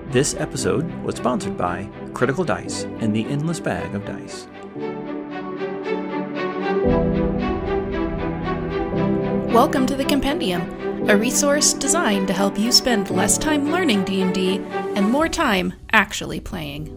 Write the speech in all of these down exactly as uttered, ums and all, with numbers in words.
This episode was sponsored by Critical Dice and the Endless Bag of Dice. Welcome to the Compendium, a resource designed to help you spend less time learning D and D and more time actually playing.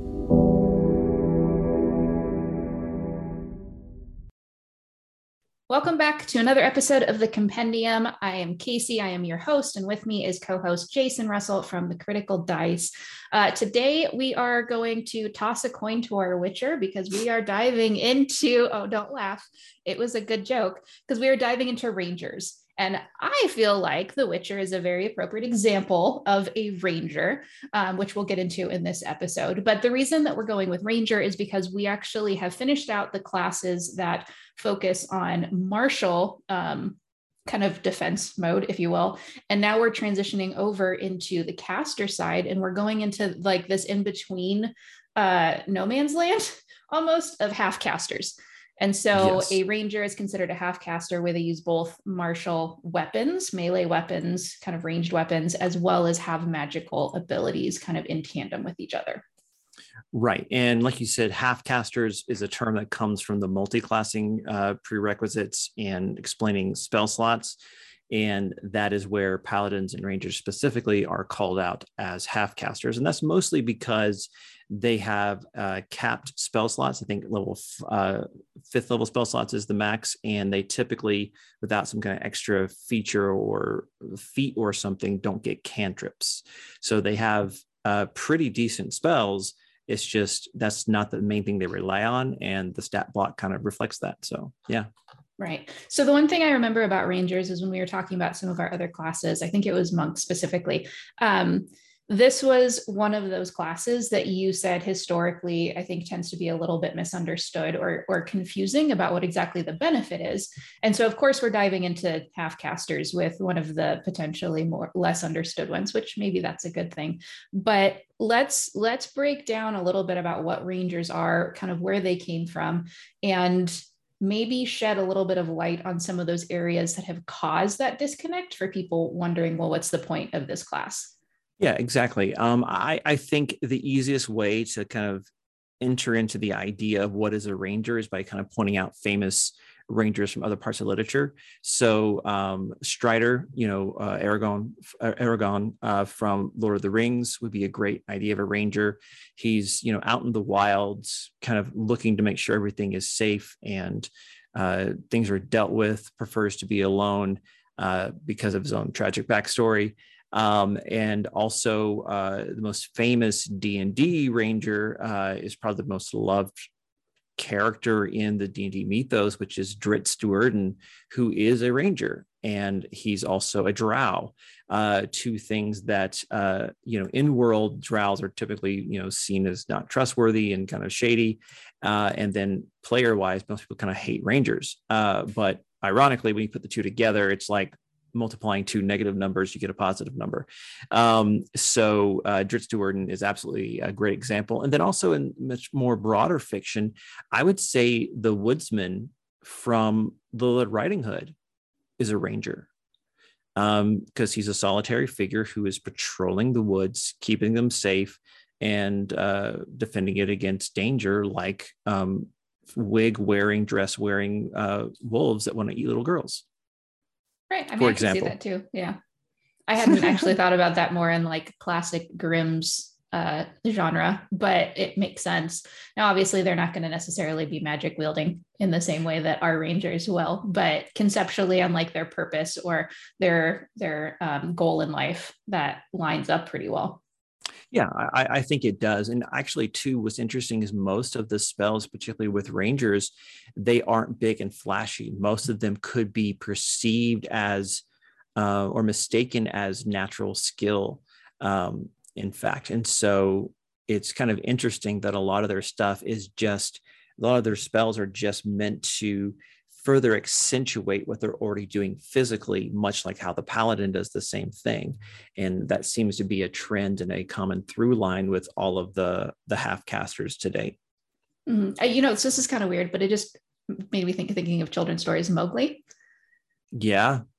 Welcome back to another episode of the Compendium. I am Casey. I am your host, and with me is co-host Jason Russell from the Critical Dice. Uh, today, we are going to toss a coin to our Witcher because we are diving into, oh, don't laugh. It was a good joke because we are diving into Rangers. And I feel like The Witcher is a very appropriate example of a ranger, um, which we'll get into in this episode. But the reason that we're going with ranger is because we actually have finished out the classes that focus on martial um, kind of defense mode, if you will. And now we're transitioning over into the caster side, and we're going into like this in between uh, no man's land almost of half casters. And so yes. A ranger is considered a half caster where they use both martial weapons, melee weapons, kind of ranged weapons, as well as have magical abilities kind of in tandem with each other. Right. And like you said, half casters is a term that comes from the multi-classing uh, prerequisites and explaining spell slots. And that is where paladins and rangers specifically are called out as half casters. And that's mostly because they have uh, capped spell slots. I think level uh, fifth level spell slots is the max. And they typically, without some kind of extra feature or feat or something, don't get cantrips. So they have uh, pretty decent spells. It's just that's not the main thing they rely on. And the stat block kind of reflects that. So, yeah. Right. So the one thing I remember about Rangers is when we were talking about some of our other classes, I think it was monks specifically. Um, this was one of those classes that you said historically, I think tends to be a little bit misunderstood or, or confusing about what exactly the benefit is. And so, of course, we're diving into half casters with one of the potentially more less understood ones, which maybe that's a good thing. But let's let's break down a little bit about what Rangers are, kind of where they came from, and maybe shed a little bit of light on some of those areas that have caused that disconnect for people wondering, well, what's the point of this class? Yeah, exactly. Um, I, I think the easiest way to kind of enter into the idea of what is a ranger is by kind of pointing out famous rangers from other parts of literature. So um, Strider, you know, uh, Aragorn, uh, Aragorn uh, from Lord of the Rings would be a great idea of a ranger. He's, you know, out in the wilds, kind of looking to make sure everything is safe and uh, things are dealt with, prefers to be alone uh, because of his own tragic backstory. Um, and also uh, the most famous D and D ranger uh, is probably the most loved character in the D and D mythos, which is Drizzt Do'Urden, who is a ranger, and he's also a drow. Uh, two things that uh, you know, in world drows are typically you know seen as not trustworthy and kind of shady, uh, and then player wise, most people kind of hate rangers. Uh, but ironically, when you put the two together, it's like multiplying two negative numbers, you get a positive number. Um, so uh, Drizzt Do'Urden is absolutely a great example. And then also in much more broader fiction, I would say the woodsman from Little Red Riding Hood is a ranger because um, he's a solitary figure who is patrolling the woods, keeping them safe and uh, defending it against danger like um, wig-wearing, dress-wearing uh, wolves that want to eat little girls. Right. I mean, I can see that too. Yeah. I hadn't actually thought about that more in like classic Grimm's uh, genre, but it makes sense. Now, obviously, they're not going to necessarily be magic wielding in the same way that our rangers will, but conceptually, unlike their purpose or their their um, goal in life, that lines up pretty well. Yeah, I, I think it does. And actually, too, what's interesting is most of the spells, particularly with rangers, they aren't big and flashy. Most of them could be perceived as uh, or mistaken as natural skill, um, in fact. And so it's kind of interesting that a lot of their stuff is just, a lot of their spells are just meant to further accentuate what they're already doing physically, much like how the paladin does the same thing. And that seems to be a trend and a common through line with all of the, the half casters today. Mm-hmm. You know, so this is kind of weird, but it just made me think thinking of children's stories. Mowgli. Yeah.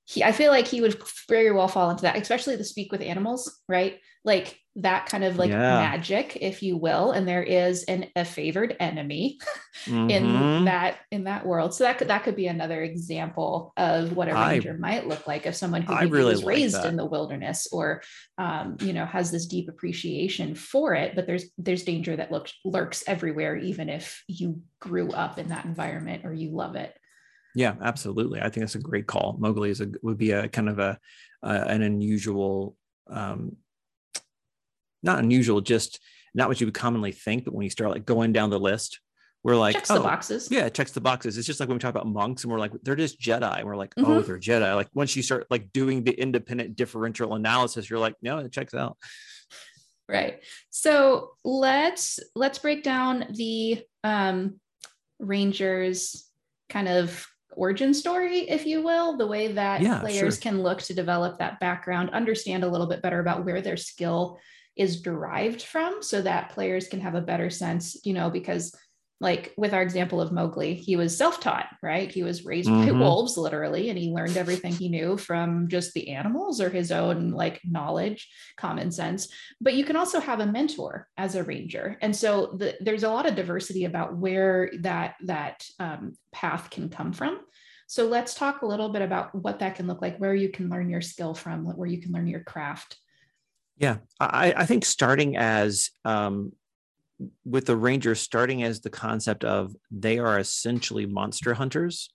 he, I feel like he would very well fall into that, especially the speak with animals, right? Like that kind of like Yeah. magic, if you will. And there is an, a favored enemy in Mm-hmm. that, in that world. So that could, that could be another example of what a I ranger might look like, of someone who I maybe really was like raised that. in the wilderness, or, um, you know, has this deep appreciation for it, but there's, there's danger that looks, lurks everywhere, even if you grew up in that environment or you love it. Yeah, absolutely. I think that's a great call. Mowgli is a would be a kind of a uh, an unusual, um, not unusual, just not what you would commonly think. But when you start like going down the list, we're like, Checks the oh, boxes. yeah, it checks the boxes. It's just like when we talk about monks, and we're like, they're just Jedi. And we're like, oh, Mm-hmm. they're Jedi. Like once you start like doing the independent differential analysis, you're like, no, it checks out. Right. So let's let's break down the um, Rangers kind of origin story, if you will, the way that Yeah, players sure. can look to develop that background, understand a little bit better about where their skill is derived from, so that players can have a better sense, you know, because like with our example of Mowgli, he was self-taught, right? He was raised by Mm-hmm. wolves literally, and he learned everything he knew from just the animals or his own like knowledge, common sense. But you can also have a mentor as a ranger, and so the, there's a lot of diversity about where that that um, path can come from. So let's talk a little bit about what that can look like, where you can learn your skill from, where you can learn your craft. Yeah, I, I think starting as um, with the Rangers, starting as the concept of they are essentially monster hunters.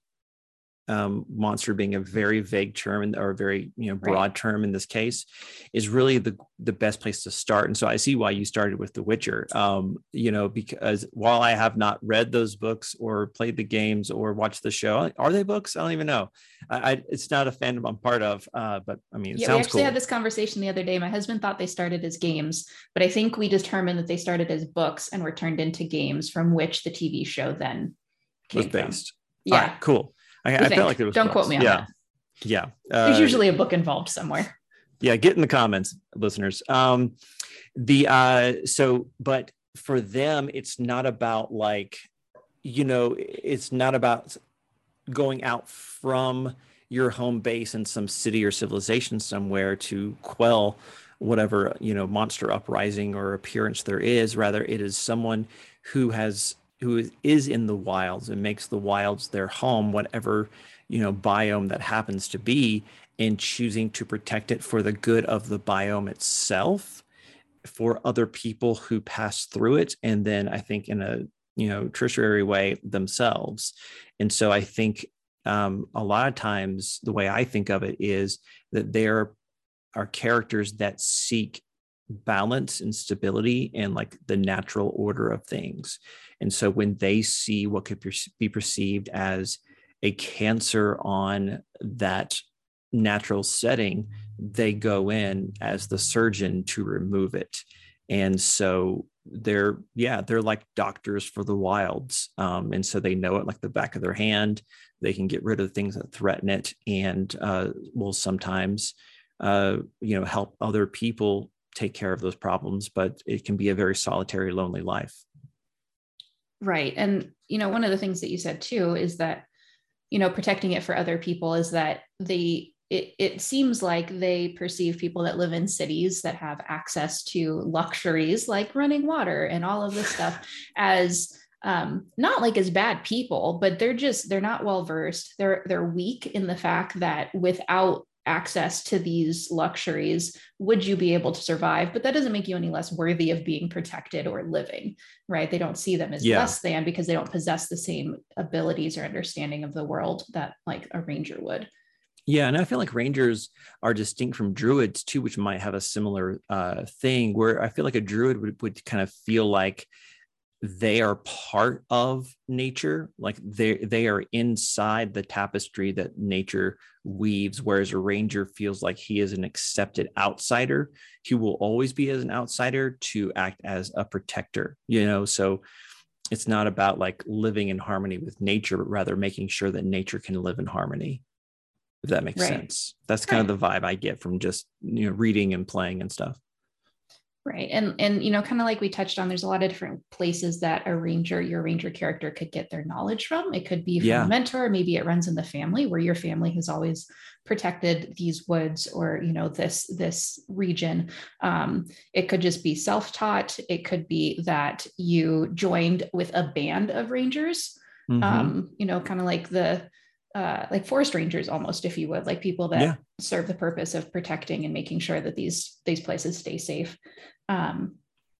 Um, monster being a very vague term or a very you know Right. broad term in this case, is really the the best place to start. And so I see why you started with The Witcher. Um, you know, because while I have not read those books or played the games or watched the show, are they books? I don't even know. I, I it's not a fandom I'm part of, uh, but I mean, it Yeah, we sounds actually had cool. this conversation the other day. My husband thought they started as games, but I think we determined that they started as books and were turned into games, from which the T V show then Was came from. based. All right, Yeah, cool. I, we I felt like think. there was Don't quote books. me on Yeah, that. yeah. There's Uh, usually a book involved somewhere. yeah, get in the comments, listeners. Um, the uh, so, but for them, it's not about like, you know, it's not about going out from your home base in some city or civilization somewhere to quell whatever you know monster uprising or appearance there is. Rather, it is someone who has who is, is in the wilds and makes the wilds their home, whatever you know biome that happens to be, and choosing to protect it for the good of the biome itself, for other people who pass through it, and then I think in a you know tertiary way themselves. And so I think um, a lot of times the way I think of it is that there are characters that seek balance and stability and like the natural order of things. And so when they see what could be perceived as a cancer on that natural setting, they go in as the surgeon to remove it. And so they're, yeah, they're like doctors for the wilds. Um, and so they know it like the back of their hand. They can get rid of things that threaten it, and uh, will sometimes, uh, you know, help other people take care of those problems. But it can be a very solitary, lonely life. Right. And, you know, one of the things that you said too is that, you know, protecting it for other people is that they, it, it seems like they perceive people that live in cities that have access to luxuries like running water and all of this stuff as um, not like as bad people, but they're just, they're not well versed. They're, they're weak in the fact that without access to these luxuries, would you be able to survive? But that doesn't make you any less worthy of being protected or living, right? They don't see them as Yeah. less than because they don't possess the same abilities or understanding of the world that like a ranger would. Yeah, and I feel like rangers are distinct from druids too, which might have a similar uh, thing, where I feel like a druid would, would kind of feel like they are part of nature, like they they are inside the tapestry that nature weaves, whereas a ranger feels like he is an accepted outsider. He will always be as an outsider to act as a protector, you know. So it's not about like living in harmony with nature, but rather making sure that nature can live in harmony, if that makes Right. sense. That's kind Right. of the vibe I get from just you know reading and playing and stuff. Right. And, and, you know, kind of like we touched on, there's a lot of different places that a ranger, your ranger character could get their knowledge from. It could be from Yeah. a mentor. Maybe it runs in the family where your family has always protected these woods or, you know, this, this region. Um, it could just be self-taught. It could be that you joined with a band of rangers, Mm-hmm. um, you know, kind of like the, uh, like forest rangers almost, if you would, like people that Yeah. serve the purpose of protecting and making sure that these, these places stay safe. Um,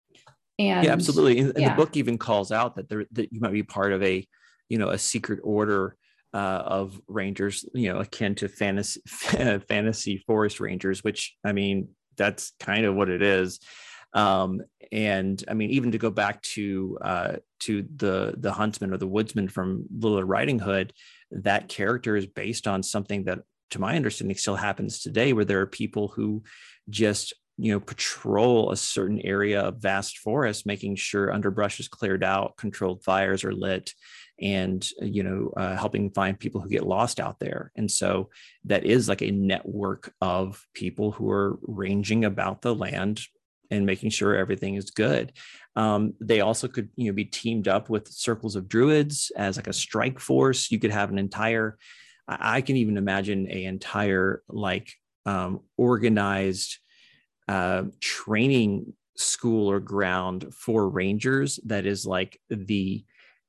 and yeah, absolutely. And, and yeah. the book even calls out that there, that you might be part of a, you know, a secret order uh, of rangers, you know, akin to fantasy, fantasy forest rangers, which, I mean, that's kind of what it is. Um, and I mean, even to go back to, uh, to the, the huntsman or the woodsman from Little Red Riding Hood, that character is based on something that, to my understanding, still happens today, where there are people who just, you know, patrol a certain area of vast forest, making sure underbrush is cleared out, controlled fires are lit, and, you know, uh, helping find people who get lost out there. And so that is like a network of people who are ranging about the land and making sure everything is good. Um, they also could, you know, be teamed up with circles of druids as like a strike force. You could have an entire, I, I can even imagine a entire like um, organized uh, training school or ground for rangers that is like the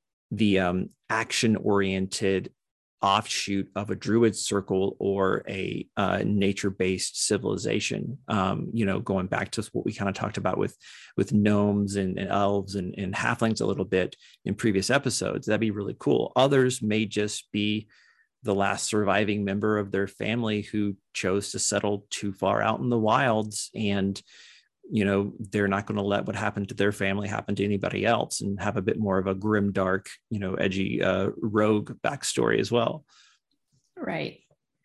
the um, action oriented offshoot of a druid circle or a uh, nature-based civilization. Um, you know, going back to what we kind of talked about with with gnomes and, and elves and, and halflings a little bit in previous episodes. That'd be really cool. Others may just be the last surviving member of their family who chose to settle too far out in the wilds, and you know, they're not going to let what happened to their family happen to anybody else, and have a bit more of a grim, dark, you know, edgy uh, rogue backstory as well. Right.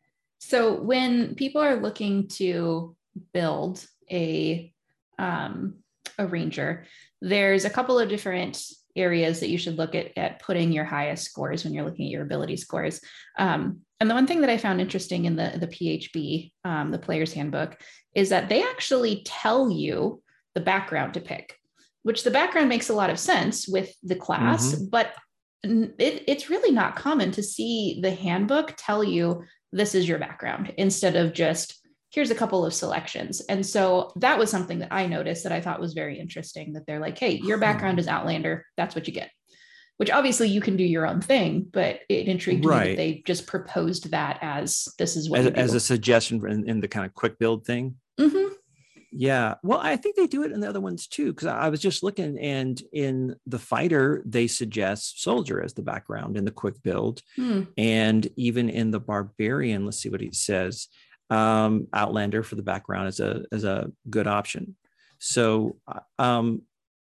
So when people are looking to build a um, a ranger, there's a couple of different areas that you should look at at putting your highest scores when you're looking at your ability scores. Um, and the one thing that I found interesting in the, the P H B, um, the player's handbook, is that they actually tell you the background to pick, which the background makes a lot of sense with the class, mm-hmm. but it, it's really not common to see the handbook tell you this is your background instead of just here's a couple of selections. And so that was something that I noticed that I thought was very interesting, that they're like, hey, your background is Outlander. That's what you get, which obviously you can do your own thing, but it intrigued right. me that they just proposed that as this is what as, you do. As a suggestion in, in the kind of quick build thing. Mm-hmm. Yeah. Well, I think they do it in the other ones too, because I was just looking, and in the fighter, they suggest soldier as the background in the quick build. Hmm. And even in the barbarian, let's see what he says. Um, Outlander for the background is a is a good option. So um,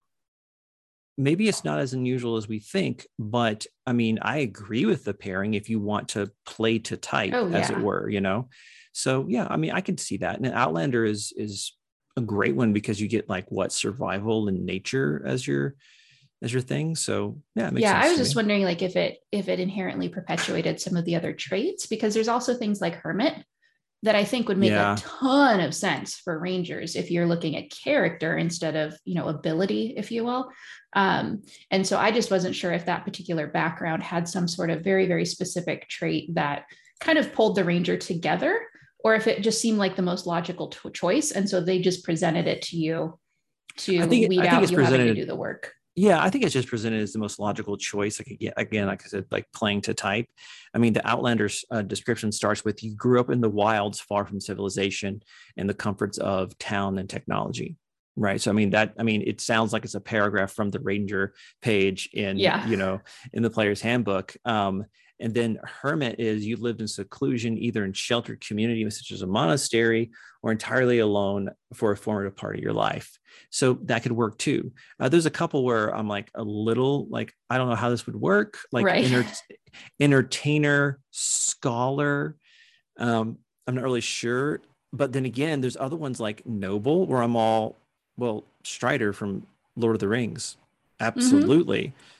maybe it's not as unusual as we think, but I mean, I agree with the pairing if you want to play to type, oh, yeah. as it were, you know. So yeah, I mean, I can see that. And Outlander is is a great one because you get like what survival and nature as your as your thing. So yeah, it makes yeah. sense I was to just me. wondering like if it if it inherently perpetuated some of the other traits, because there's also things like Hermit that I think would make yeah. a ton of sense for Rangers if you're looking at character instead of, you know, ability, if you will. Um, and so I just wasn't sure if that particular background had some sort of very, very specific trait that kind of pulled the Ranger together, or if it just seemed like the most logical t- choice. And so they just presented it to you to I think, weed I think out it's you presented, having to do the work. Yeah, I think it's just presented as the most logical choice. Like again, again, like I said, like playing to type. I mean, the Outlander's uh, description starts with you grew up in the wilds, far from civilization and the comforts of town and technology. Right. So I mean that I mean it sounds like it's a paragraph from the Ranger page in yeah. you know in the player's handbook. Um, and then Hermit is you lived in seclusion, either in sheltered community such as a monastery or entirely alone for a formative part of your life. So that could work too. Uh, there's a couple where I'm like a little like, I don't know how this would work. Like right. enter- entertainer, scholar. Um, I'm not really sure. But then again, there's other ones like noble where I'm all, well, Strider from Lord of the Rings. Absolutely. Mm-hmm.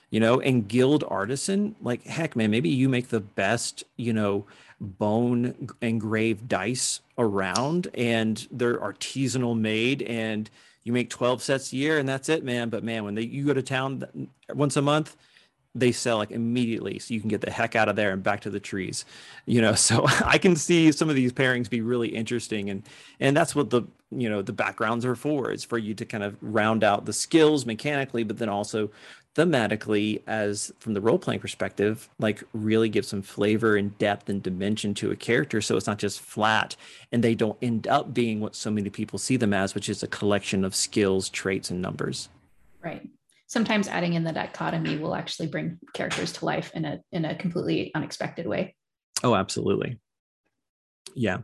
you know, and guild artisan, like, heck, man, maybe you make the best, you know, bone engraved dice around, and they're artisanal made, and you make twelve sets a year, and that's it, man. But man, when they, you go to town once a month, they sell like immediately, so you can get the heck out of there and back to the trees, you know. So I can see some of these pairings be really interesting, and and that's what the, you know, the backgrounds are for, is for you to kind of round out the skills mechanically, but then also thematically, as from the role playing perspective, like really give some flavor and depth and dimension to a character, so it's not just flat, and they don't end up being what so many people see them as, which is a collection of skills, traits, and numbers. Right. Sometimes adding in the dichotomy will actually bring characters to life in a in a completely unexpected way. Oh, absolutely. Yeah.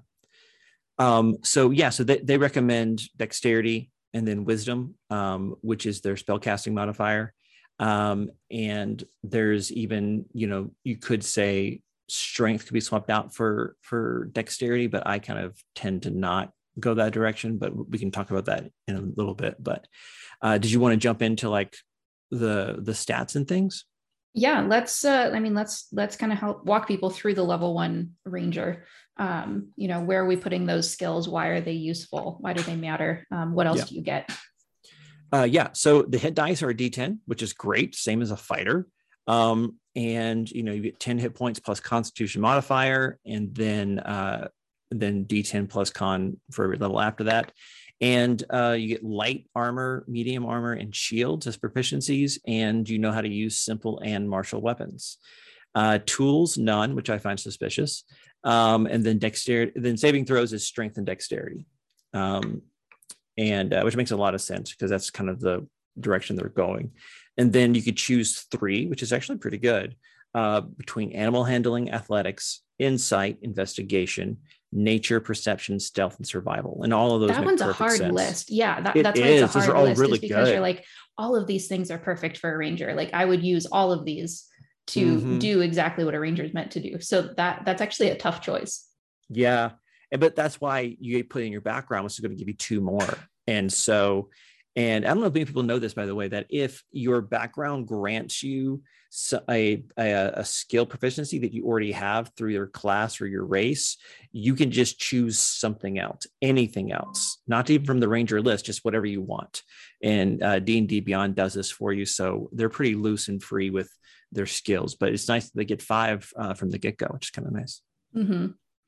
Um, so yeah, so they, they recommend dexterity and then wisdom, um, which is their spellcasting modifier. Um, and there's even, you know, you could say strength could be swapped out for for dexterity, but I kind of tend to not go that direction. But we can talk about that in a little bit. But uh, did you want to jump into like the the stats and things? Yeah, let's uh I mean let's let's kind of help walk people through the level one ranger. Um, you know, where are we putting those skills? Why are they useful? Why do they matter? Um, what else Yeah. do you get? Uh, yeah, so the hit dice are a D ten, which is great, same as a fighter. Um, and you know, you get ten hit points plus Constitution modifier, and then uh, then D ten plus con for every level after that. And uh, you get light armor, medium armor, and shields as proficiencies, and you know how to use simple and martial weapons. Uh, tools, none, which I find suspicious. Um, and then dexterity, then saving throws is strength and dexterity, um, and uh, which makes a lot of sense because that's kind of the direction they're going. And then you could choose three, which is actually pretty good, uh, between animal handling, athletics, insight, investigation, nature, perception, stealth, and survival. And all of those That make one's a perfect hard sense. list. Yeah, that, It that's why it's a is. Those are hard all list, really is because good. you're like, all of these things are perfect for a ranger. Like I would use all of these to Mm-hmm. do exactly what a ranger is meant to do. So that that's actually a tough choice. Yeah. And, but that's why you put in your background, which is going to give you two more. And so, and I don't know if many people know this, by the way, that if your background grants you a, a, a skill proficiency that you already have through your class or your race, you can just choose something else, anything else, not even from the ranger list, just whatever you want. And uh, D and D Beyond does this for you. So they're pretty loose and free with their skills, but it's nice that they get five uh, from the get-go, which is kind of nice. Mm-hmm.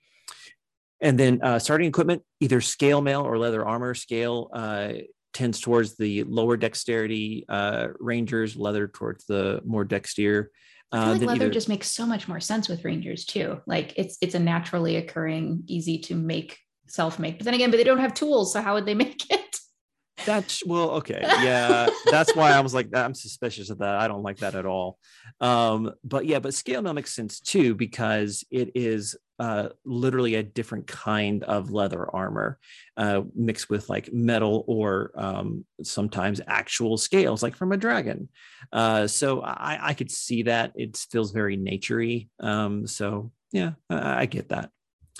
And then uh, starting equipment, either scale mail or leather armor. Scale uh, tends towards the lower dexterity uh, rangers, leather towards the more dexter. I feel Uh, like then leather either, just makes so much more sense with rangers too. Like it's it's a naturally occurring, easy to make, self-make. But then again, but they don't have tools, so how would they make it? that's well, okay, yeah, that's why I was like, I'm suspicious of that. I don't like that at all. Um, but yeah, but scale mail makes sense too because it is uh, literally a different kind of leather armor uh, mixed with like metal or um, sometimes actual scales, like from a dragon. Uh, so I, I could see that. It feels very naturey. Um, so yeah, I, I get that.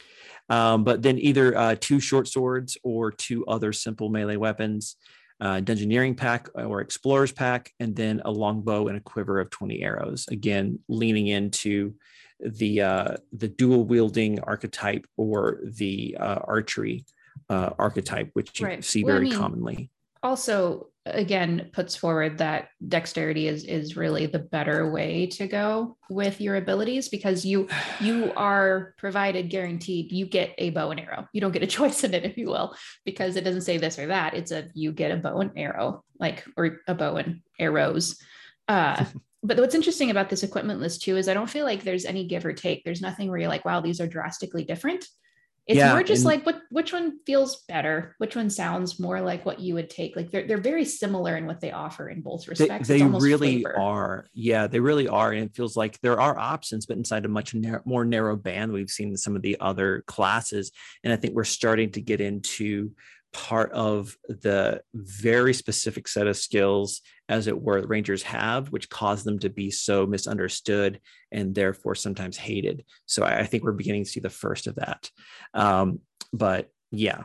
Um, but then either uh, two short swords or two other simple melee weapons, uh, dungeoneering pack or explorer's pack, and then a longbow and a quiver of twenty arrows. Again, leaning into the uh, the dual wielding archetype or the uh, archery uh, archetype, which you Right. see Well, I very mean, commonly. also again puts forward that dexterity is is really the better way to go with your abilities, because you you are provided, guaranteed, you get a bow and arrow. You don't get a choice in it, if you will, because it doesn't say this or that. It's a you get a bow and arrow, like, or a bow and arrows. uh but what's interesting about this equipment list too is I don't feel like there's any give or take. There's nothing where you're like, wow, these are drastically different. It's Yeah, more just and like what which one feels better, which one sounds more like what you would take. Like they're they're very similar in what they offer in both They, respects. It's they almost really flavor. are. Yeah, they really are. And it feels like there are options, but inside a much nar- more narrow band we've seen in some of the other classes. And I think we're starting to get into part of the very specific set of skills, as it were, the Rangers have, which cause them to be so misunderstood and therefore sometimes hated. So I, I think we're beginning to see the first of that. Um, but yeah.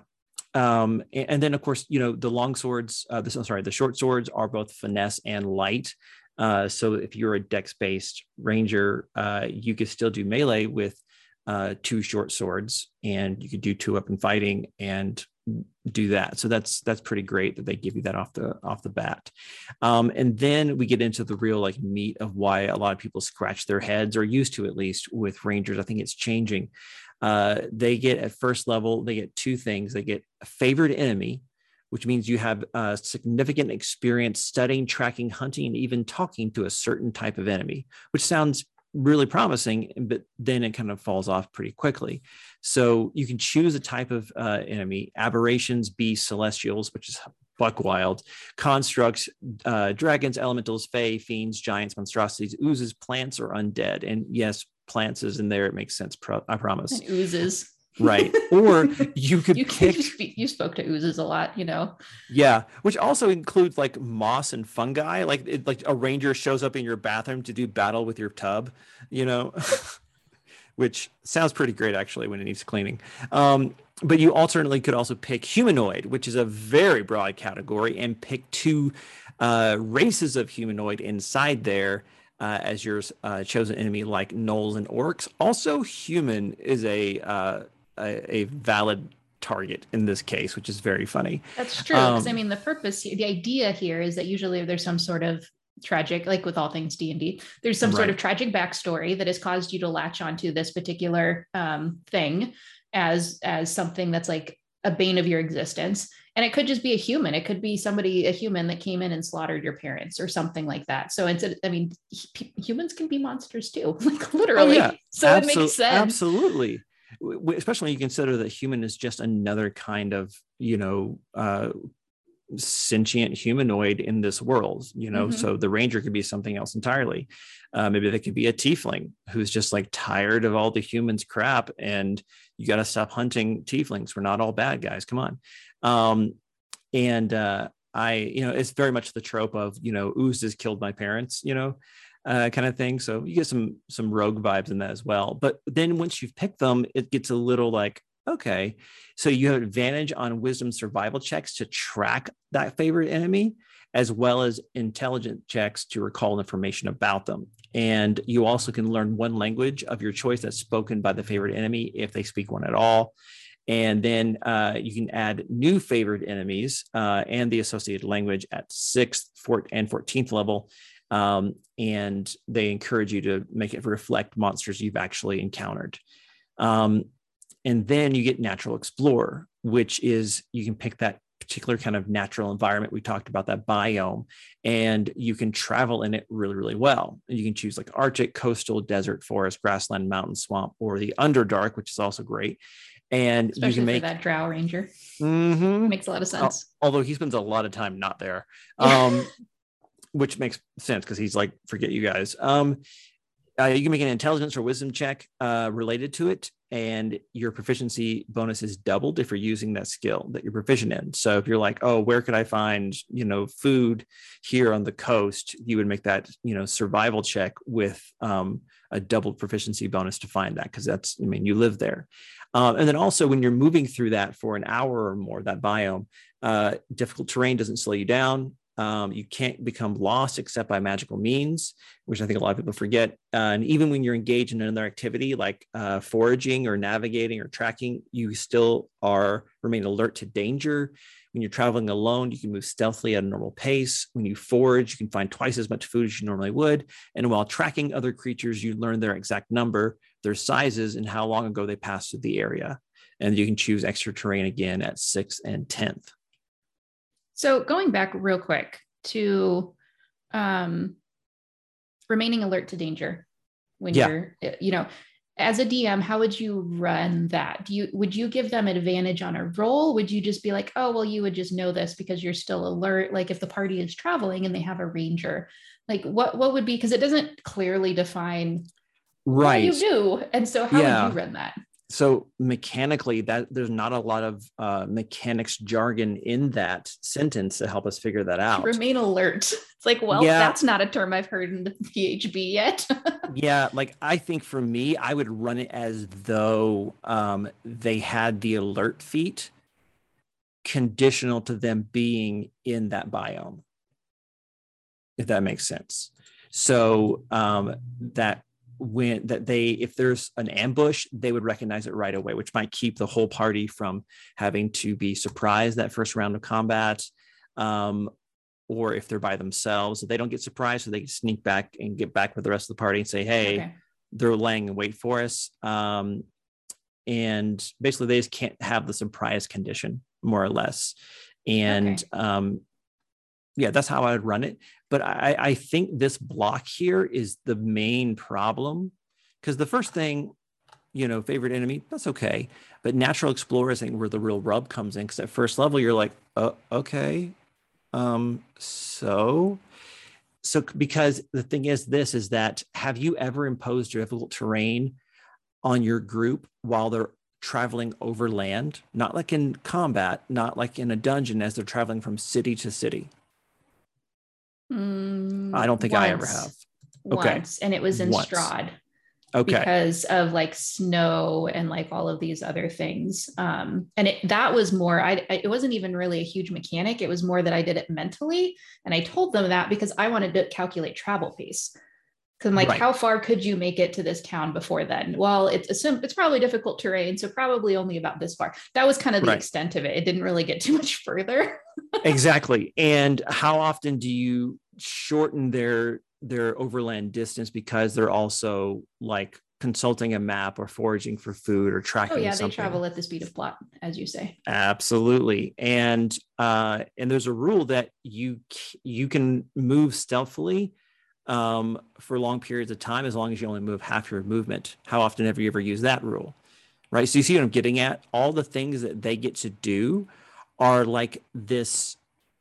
Um, and, and then of course, you know, the long swords, uh, this, I'm sorry, the short swords are both finesse and light. Uh, so if you're a dex-based ranger, uh, you could still do melee with uh, two short swords, and you could do two weapon fighting and do that. So that's that's pretty great that they give you that off the off the bat. Um, and then we get into the real like meat of why a lot of people scratch their heads, or used to at least, with rangers. I think it's changing. Uh, they get at first level, they get two things. They get a favored enemy, which means you have uh, significant experience studying, tracking, hunting, and even talking to a certain type of enemy, which sounds really promising, but then it kind of falls off pretty quickly. So you can choose a type of uh, enemy: aberrations, beasts, celestials, which is buck wild, constructs, uh, dragons, elementals, fae, fiends, giants, monstrosities, oozes, plants, or undead. And yes, plants is in there. It makes sense. Pro- I promise. And oozes. Right. Or you could you, pick. You, speak, you spoke to oozes a lot, you know? Yeah. Which also includes like moss and fungi. Like, it, like a ranger shows up in your bathroom to do battle with your tub, you know, which sounds pretty great actually when it needs cleaning. Um, but you alternately could also pick humanoid, which is a very broad category, and pick two uh, races of humanoid inside there. Uh, as your uh, chosen enemy, like gnolls and orcs. Also, human is a, uh, a a valid target in this case, which is very funny. That's true, because um, I mean, the purpose, the idea here is that usually there's some sort of tragic, like with all things D and D, there's some right. sort of tragic backstory that has caused you to latch onto this particular um, thing as as something that's like a bane of your existence. And it could just be a human. It could be somebody, a human that came in and slaughtered your parents or something like that. So it's, a, I mean, h- humans can be monsters too, like literally. Oh, yeah. So Absol- it makes sense. Absolutely. Especially when you consider that human is just another kind of, you know, uh, sentient humanoid in this world, you know, mm-hmm. So the ranger could be something else entirely. Uh, maybe they could be a tiefling who's just like tired of all the humans crap, and you got to stop hunting tieflings. We're not all bad guys. Come on. Um, and uh, I, you know, it's very much the trope of, you know, oozes killed my parents, you know, uh, kind of thing. So you get some some rogue vibes in that as well. But then once you've picked them, it gets a little like, okay, so you have advantage on wisdom survival checks to track that favorite enemy, as well as intelligence checks to recall information about them. And you also can learn one language of your choice that's spoken by the favorite enemy, if they speak one at all. And then uh, you can add new favorite enemies uh, and the associated language at sixth, fourth, and fourteenth level. Um, and they encourage you to make it reflect monsters you've actually encountered. Um, And then you get Natural Explorer, which is, you can pick that particular kind of natural environment. We talked about that biome, and you can travel in it really, really well. You can choose like Arctic, coastal, desert, forest, grassland, mountain, swamp, or the Underdark, which is also great. And especially you can make for that drow ranger. Mm-hmm. Makes a lot of sense. Although he spends a lot of time not there, um, which makes sense because he's like, forget you guys. Um, Uh, you can make an intelligence or wisdom check uh, related to it, and your proficiency bonus is doubled if you're using that skill that you're proficient in. So if you're like, oh, where could I find, you know, food here on the coast, you would make that, you know, survival check with um, a doubled proficiency bonus to find that, because that's, I mean, you live there. Um, and then also when you're moving through that for an hour or more, that biome, uh, difficult terrain doesn't slow you down. Um, you can't become lost except by magical means, which I think a lot of people forget. Uh, and even when you're engaged in another activity like uh, foraging or navigating or tracking, you still are remain alert to danger. When you're traveling alone, you can move stealthily at a normal pace. When you forage, you can find twice as much food as you normally would. And while tracking other creatures, you learn their exact number, their sizes, and how long ago they passed through the area. And you can choose extra terrain again at sixth and tenth. So going back real quick to um, remaining alert to danger when yeah. you're, you know, as a D M, how would you run that? Do you, would you give them advantage on a roll? Would you just be like, oh, well, you would just know this because you're still alert. Like if the party is traveling and they have a ranger, like what, what would be, because it doesn't clearly define right. what you do. And so how yeah. would you run that? So mechanically, that there's not a lot of uh, mechanics jargon in that sentence to help us figure that out. Remain alert. It's like, well, yeah. that's not a term I've heard in the P H B yet. Yeah, like I think for me, I would run it as though um, they had the alert feat conditional to them being in that biome. if that makes sense. So um, that when that they, if there's an ambush, they would recognize it right away, which might keep the whole party from having to be surprised that first round of combat. Um, or if they're by themselves, if they don't get surprised, so they can sneak back and get back with the rest of the party and say, hey, okay, they're laying in wait for us. Um, and basically they just can't have the surprise condition, more or less. And okay. um, yeah, that's how I would run it. But I, I think this block here is the main problem, because the first thing, you know, favorite enemy, that's okay. But natural explorer is where the real rub comes in, because at first level, you're like, oh, okay. Um, so, so because the thing is this, is that, have you ever imposed difficult terrain on your group while they're traveling over land? Not like in combat, not like in a dungeon as they're traveling from city to city. Mm, I don't think once, I ever have. Okay. Once, and it was in once. Strahd. Okay. Because of like snow and like all of these other things. Um, and it, that was more, I, I, it wasn't even really a huge mechanic. It was more that I did it mentally. And I told them that because I wanted to calculate travel pace. Cause I'm like, right. How far could you make it to this town before then? Well, it's assumed it's probably difficult terrain. So probably only about this far. That was kind of the right. extent of it. It didn't really get too much further. Exactly. And how often do you shorten their their overland distance because they're also like consulting a map or foraging for food or tracking? Oh yeah, something? They travel at the speed of plot, as you say. Absolutely. And uh, and there's a rule that you you can move stealthily um, for long periods of time as long as you only move half your movement. How often have you ever used that rule? Right. So you see what I'm getting at? All the things that they get to do are like this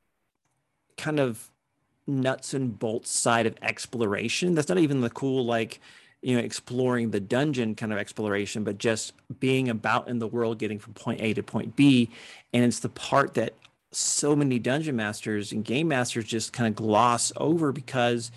kind of nuts and bolts side of exploration. That's not even the cool, like, you know, exploring the dungeon kind of exploration, but just being about in the world, getting from point A to point B. And it's the part that so many dungeon masters and game masters just kind of gloss over, because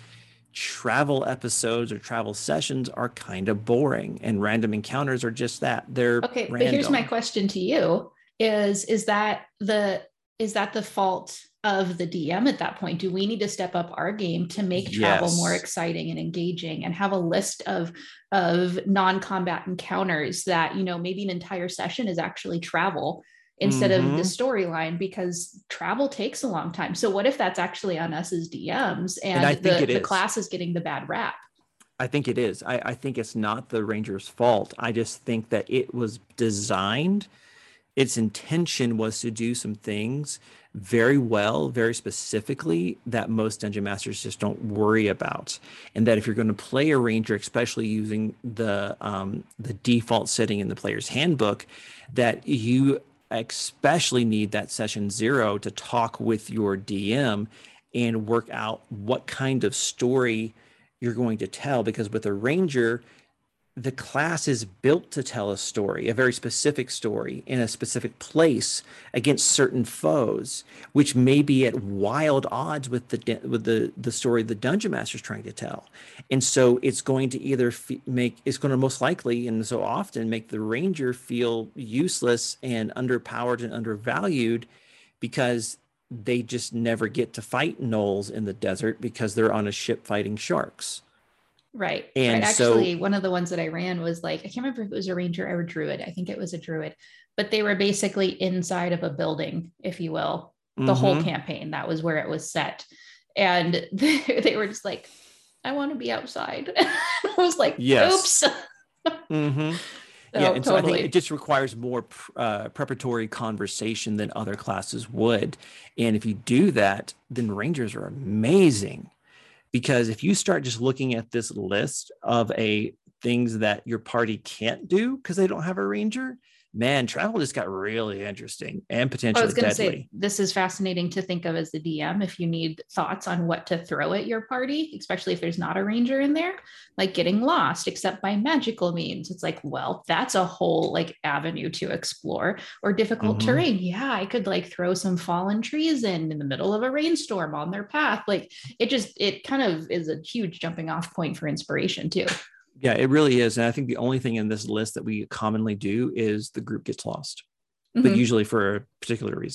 travel episodes or travel sessions are kind of boring, and random encounters are just that. They're okay. Random. But here's my question to you: is is that the is that the fault of the D M at that point? Do we need to step up our game to make travel yes. more exciting and engaging, and have a list of of non-combat encounters that, you know, maybe an entire session is actually travel instead mm-hmm. of the storyline, because travel takes a long time. So what if that's actually on us as D Ms, and, and I think the, it the is. class is getting the bad rap? I think it is. I, I think it's not the Ranger's fault. I just think that it was designed, its intention was to do some things very well, very specifically, that most dungeon masters just don't worry about. And that if you're going to play a ranger, especially using the um, the default setting in the player's handbook, that you especially need that session zero to talk with your D M and work out what kind of story you're going to tell. Because with a ranger, the class is built to tell a story, a very specific story in a specific place against certain foes, which may be at wild odds with the with the the story the dungeon master is trying to tell. And so it's going to either f- make it's going to most likely, and so often, make the ranger feel useless and underpowered and undervalued, because they just never get to fight gnolls in the desert because they're on a ship fighting sharks. Right. And right. Actually, so, one of the ones that I ran was like, I can't remember if it was a ranger or a druid. I think it was a druid, but they were basically inside of a building, if you will, the mm-hmm. whole campaign. That was where it was set. And they, they were just like, I want to be outside. I was like, yes. Oops. mm-hmm. So, yeah. And totally. So I think it just requires more uh, preparatory conversation than other classes would. And if you do that, then rangers are amazing. Because if you start just looking at this list of a things that your party can't do because they don't have a ranger, man, travel just got really interesting and potentially I was going to say, this is fascinating to think of as the D M. If you need thoughts on what to throw at your party, especially if there's not a ranger in there, like getting lost except by magical means. It's like, well, that's a whole like avenue to explore. Or difficult mm-hmm. terrain. Yeah, I could like throw some fallen trees in in the middle of a rainstorm on their path. Like it just, it kind of is a huge jumping off point for inspiration too. Yeah, it really is. And I think the only thing in this list that we commonly do is the group gets lost, mm-hmm. but usually for a particular reason.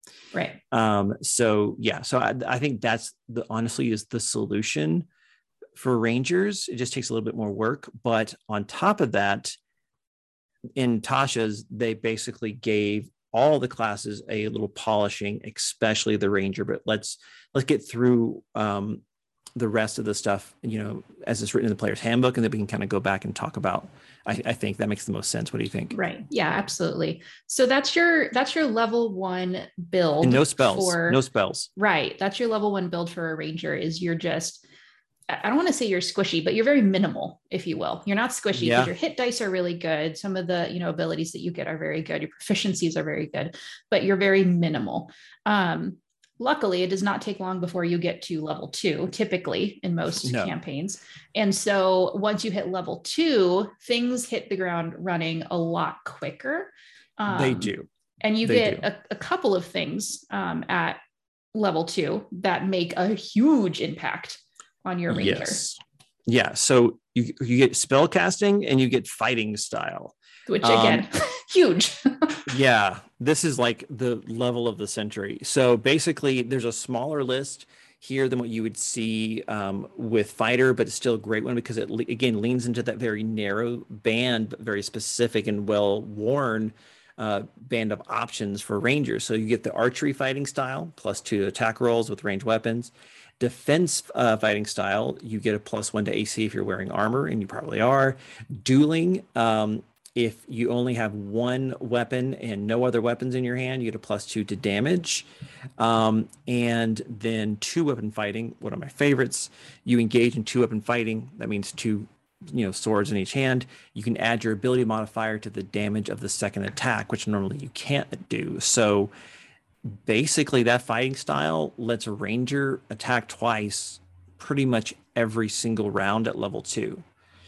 Right. Um, so yeah, so I, I think that's the honestly is the solution for Rangers. It just takes a little bit more work. But on top of that, in Tasha's, they basically gave all the classes a little polishing, especially the Ranger. But let's let's get through um, the rest of the stuff, you know, as it's written in the player's handbook, and then we can kind of go back and talk about. I, I think that makes the most sense. What do you think? Right. Yeah, absolutely. So that's your that's your level one build. And no spells. For, no spells. Right. That's your level one build for a Ranger. Is you're just I don't want to say you're squishy, but you're very minimal, if you will. You're not squishy because yeah. your hit dice are really good. Some of the, you know, abilities that you get are very good. Your proficiencies are very good, but you're very minimal. Um, luckily, it does not take long before you get to level two, typically in most no. campaigns. And so once you hit level two, things hit the ground running a lot quicker. Um, they do. And you they get a, a couple of things um, at level two that make a huge impact on your Ranger. Yes. Yeah. So you, you get spell casting and you get fighting style. Which again, um, huge. Yeah. This is like the level of the century. So basically there's a smaller list here than what you would see um, with fighter, but it's still a great one because it, again, leans into that very narrow band, but very specific and well-worn uh, band of options for Rangers. So you get the archery fighting style, plus two attack rolls with ranged weapons. Defense uh, fighting style, you get a plus one to A C if you're wearing armor, and you probably are. Dueling, um, if you only have one weapon and no other weapons in your hand, you get a plus two to damage. Um, and then two weapon fighting, one of my favorites. You engage in two weapon fighting. That means two, you know, swords in each hand. You can add your ability modifier to the damage of the second attack, which normally you can't do. So basically that fighting style lets a Ranger attack twice pretty much every single round at level two.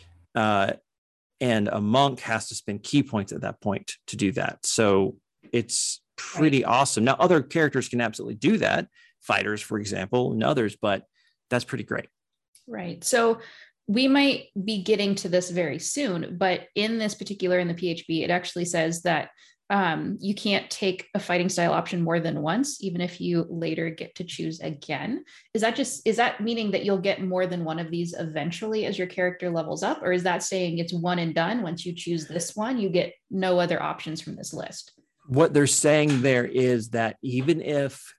Uh, and a monk has to spend key points at that point to do that. So it's pretty right. awesome. Now, other characters can absolutely do that. Fighters, for example, and others, but that's pretty great. Right. So we might be getting to this very soon, but in this particular, in the P H B, it actually says that Um, you can't take a fighting style option more than once, even if you later get to choose again. Is that just, is that meaning that you'll get more than one of these eventually as your character levels up? Or is that saying it's one and done? Once you choose this one, you get no other options from this list? What they're saying there is that even if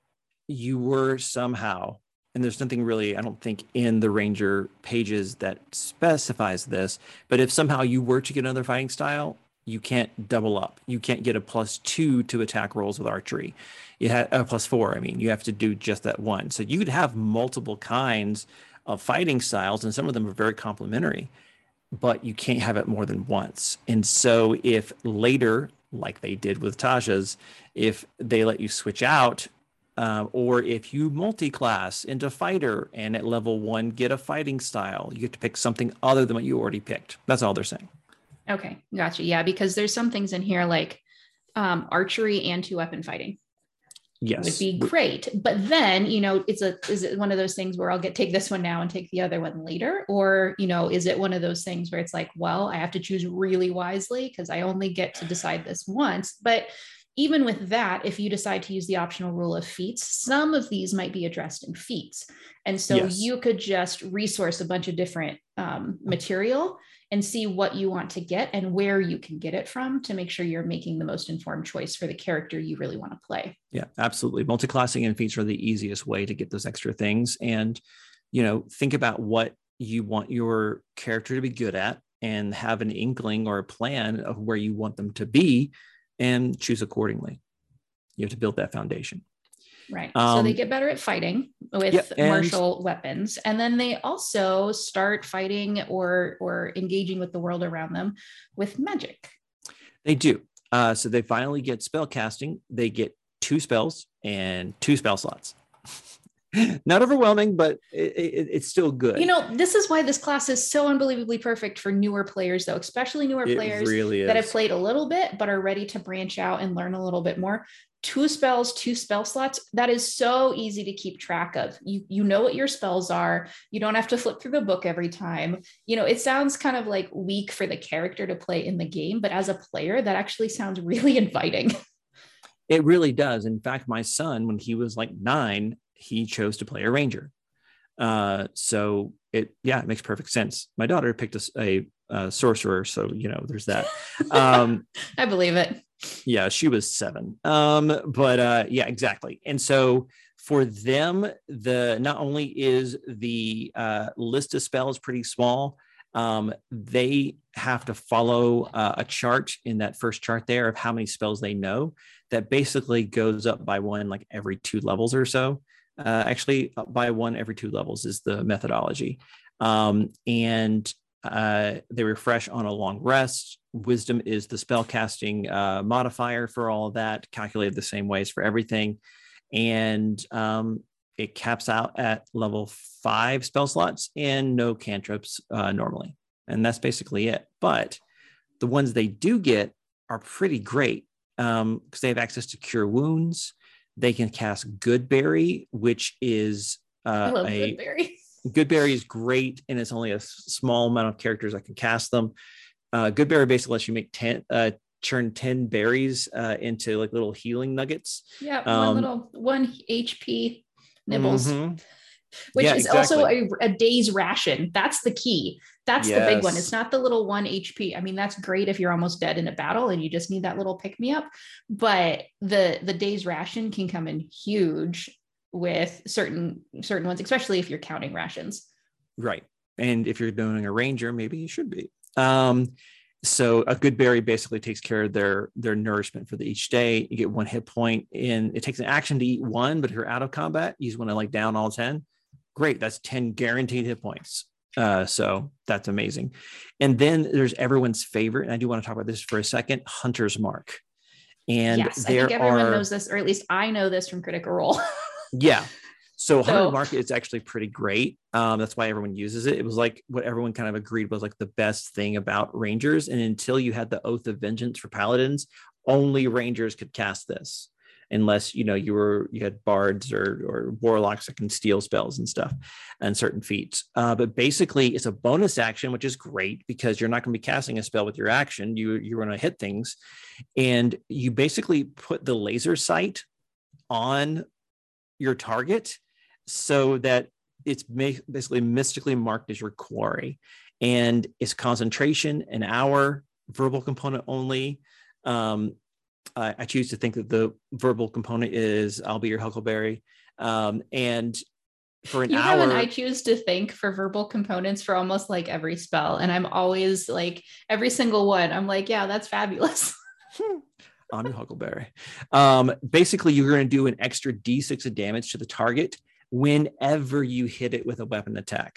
you were somehow, and there's nothing really, I don't think, in the Ranger pages that specifies this, but if somehow you were to get another fighting style, you can't double up. You can't get a plus two to attack rolls with archery. You have a uh, plus four. I mean, you have to do just that one. So you could have multiple kinds of fighting styles, and some of them are very complementary, but you can't have it more than once. And so if later, like they did with Tasha's, if they let you switch out, uh, or if you multi-class into fighter and at level one get a fighting style, you get to pick something other than what you already picked. That's all they're saying. Okay, gotcha. Yeah, because there's some things in here like um, archery and two weapon fighting. Yes, would be great. But then, you know, it's a is it one of those things where I'll get take this one now and take the other one later, or you know, is it one of those things where it's like, well, I have to choose really wisely because I only get to decide this once. But even with that, if you decide to use the optional rule of feats, some of these might be addressed in feats, and so yes. you could just resource a bunch of different um, material and see what you want to get and where you can get it from to make sure you're making the most informed choice for the character you really want to play. Yeah, absolutely. Multiclassing and feats are the easiest way to get those extra things. And, you know, think about what you want your character to be good at and have an inkling or a plan of where you want them to be and choose accordingly. You have to build that foundation. Right. Um, so they get better at fighting with yeah, and, martial weapons. And then they also start fighting or or engaging with the world around them with magic. They do. Uh, so they finally get spell casting. They get two spells and two spell slots. Not overwhelming, but it, it, it's still good. You know, this is why this class is so unbelievably perfect for newer players, though, especially newer it players really that have played a little bit, but are ready to branch out and learn a little bit more. Two spells, two spell slots. That is so easy to keep track of. You, you know what your spells are. You don't have to flip through the book every time. You know, it sounds kind of like weak for the character to play in the game, but as a player, that actually sounds really inviting. It really does. In fact, my son, when he was like nine, he chose to play a ranger. Uh, so it, yeah, it makes perfect sense. My daughter picked a, a, a sorcerer. So, you know, there's that. Um, I believe it. Yeah, she was seven. Um, but uh, yeah, exactly. And so for them, the not only is the uh, list of spells pretty small, um, they have to follow uh, a chart in that first chart there of how many spells they know. That basically goes up by one like every two levels or so. Uh, actually, up by one every two levels is the methodology. Um, and uh, they refresh on a long rest. Wisdom is the spell casting uh, modifier for all of that, calculated the same ways for everything. And um, it caps out at level five spell slots and no cantrips uh, normally. And that's basically it. But the ones they do get are pretty great because um, they have access to cure wounds. They can cast Goodberry, which is uh, I love a Goodberry. Goodberry is great, and it's only a small amount of characters that can cast them. Uh, Goodberry basically lets you make ten, uh, turn ten berries uh, into like little healing nuggets. Yeah, um, one little one H P nibbles, mm-hmm. which yeah, is exactly. also a, a day's ration. That's the key. That's yes. the big one. It's not the little one H P. I mean, that's great if you're almost dead in a battle and you just need that little pick me up. But the the day's ration can come in huge with certain certain ones, especially if you're counting rations. Right. And if you're doing a ranger, maybe you should be. Um, so a Goodberry basically takes care of their their nourishment for the each day. You get one hit point in. It takes an action to eat one, but if you're out of combat, you just want to like down all ten. Great. That's ten guaranteed hit points. Uh, so that's amazing. And then there's everyone's favorite, and I do want to talk about this for a second, Hunter's Mark. And yes, I think everyone are, knows this, or at least I know this from Critical Role. yeah. So, so Hunter's Mark is actually pretty great. Um, that's why everyone uses it. It was like what everyone kind of agreed was like the best thing about Rangers. And until you had the Oath of Vengeance for Paladins, only Rangers could cast this. Unless, you know, you were, you had bards or, or warlocks that can steal spells and stuff and certain feats. Uh, but basically it's a bonus action, which is great because you're not going to be casting a spell with your action. You, you're going to hit things, and you basically put the laser sight on your target so that it's basically mystically marked as your quarry, and it's concentration, an hour, verbal component only. Um, I, I choose to think that the verbal component is I'll be your Huckleberry. Um, and for an you hour. You know, and I choose to think for verbal components for almost like every spell. And I'm always like, every single one, I'm like, yeah, that's fabulous. I'm your Huckleberry. Um, basically, you're going to do an extra D six of damage to the target whenever you hit it with a weapon attack.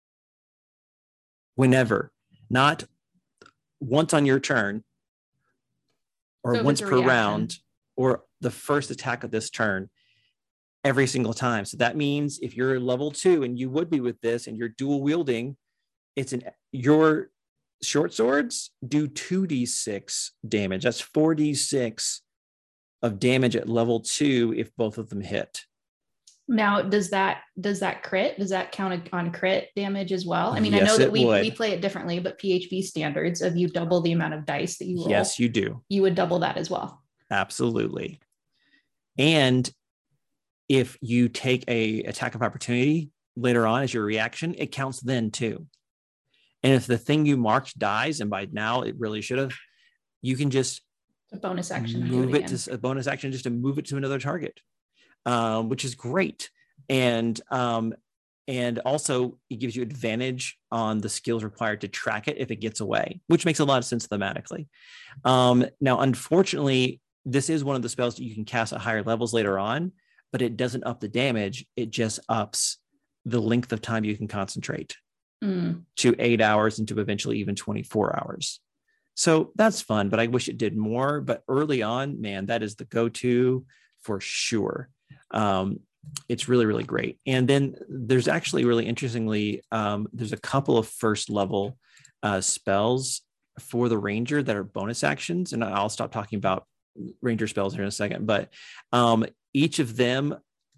Whenever. Not once on your turn, or so once per reaction. round, or the first attack of this turn, every single time. So that means if you're level two, and you would be with this, and you're dual wielding, it's an your short swords do two d six damage. That's four d six of damage at level two if both of them hit. Now, does that does that crit? Does that count on crit damage as well? I mean, yes, I know that we, would. we play it differently, but P H B standards of you double the amount of dice that you roll. Yes, you do. You would double that as well. Absolutely. And if you take a attack of opportunity later on as your reaction, it counts then too. And if the thing you marked dies, and by now it really should have, you can just a bonus action move it, it to a bonus action just to move it to another target. Um, which is great. And um, and also it gives you advantage on the skills required to track it if it gets away, which makes a lot of sense thematically. Um, now, unfortunately, this is one of the spells that you can cast at higher levels later on, but it doesn't up the damage. It just ups the length of time you can concentrate mm. to eight hours and to eventually even twenty-four hours. So that's fun, but I wish it did more. But early on, man, that is the go-to for sure. Um, it's really, really great. And then there's actually really interestingly, um, there's a couple of first level uh, spells for the Ranger that are bonus actions. And I'll stop talking about Ranger spells here in a second, but um, each of them are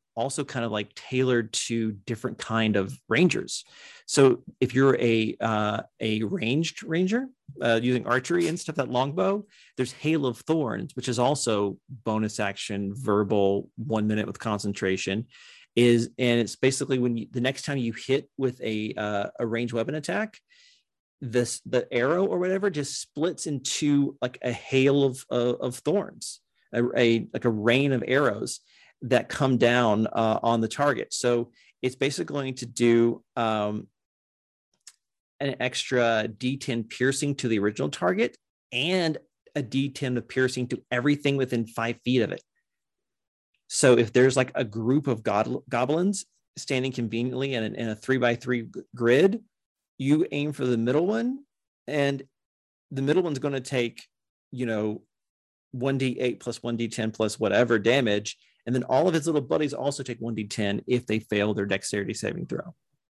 also kind of like tailored to different kind of rangers. So if you're a uh, a ranged ranger uh, using archery and stuff, that longbow, there's Hail of Thorns, which is also bonus action, verbal, one minute with concentration. Is and it's basically when you, the next time you hit with a uh, a ranged weapon attack, this the arrow or whatever just splits into like a hail of of, of thorns, a, a like a rain of arrows that come down uh, on the target. So it's basically going to do um, an extra D ten piercing to the original target and a D ten of piercing to everything within five feet of it. So if there's like a group of god- goblins standing conveniently in, in a three by three g- grid, you aim for the middle one, and the middle one's going to take, you know, one d eight plus one d ten plus whatever damage. And then all of his little buddies also take one d ten if they fail their dexterity saving throw,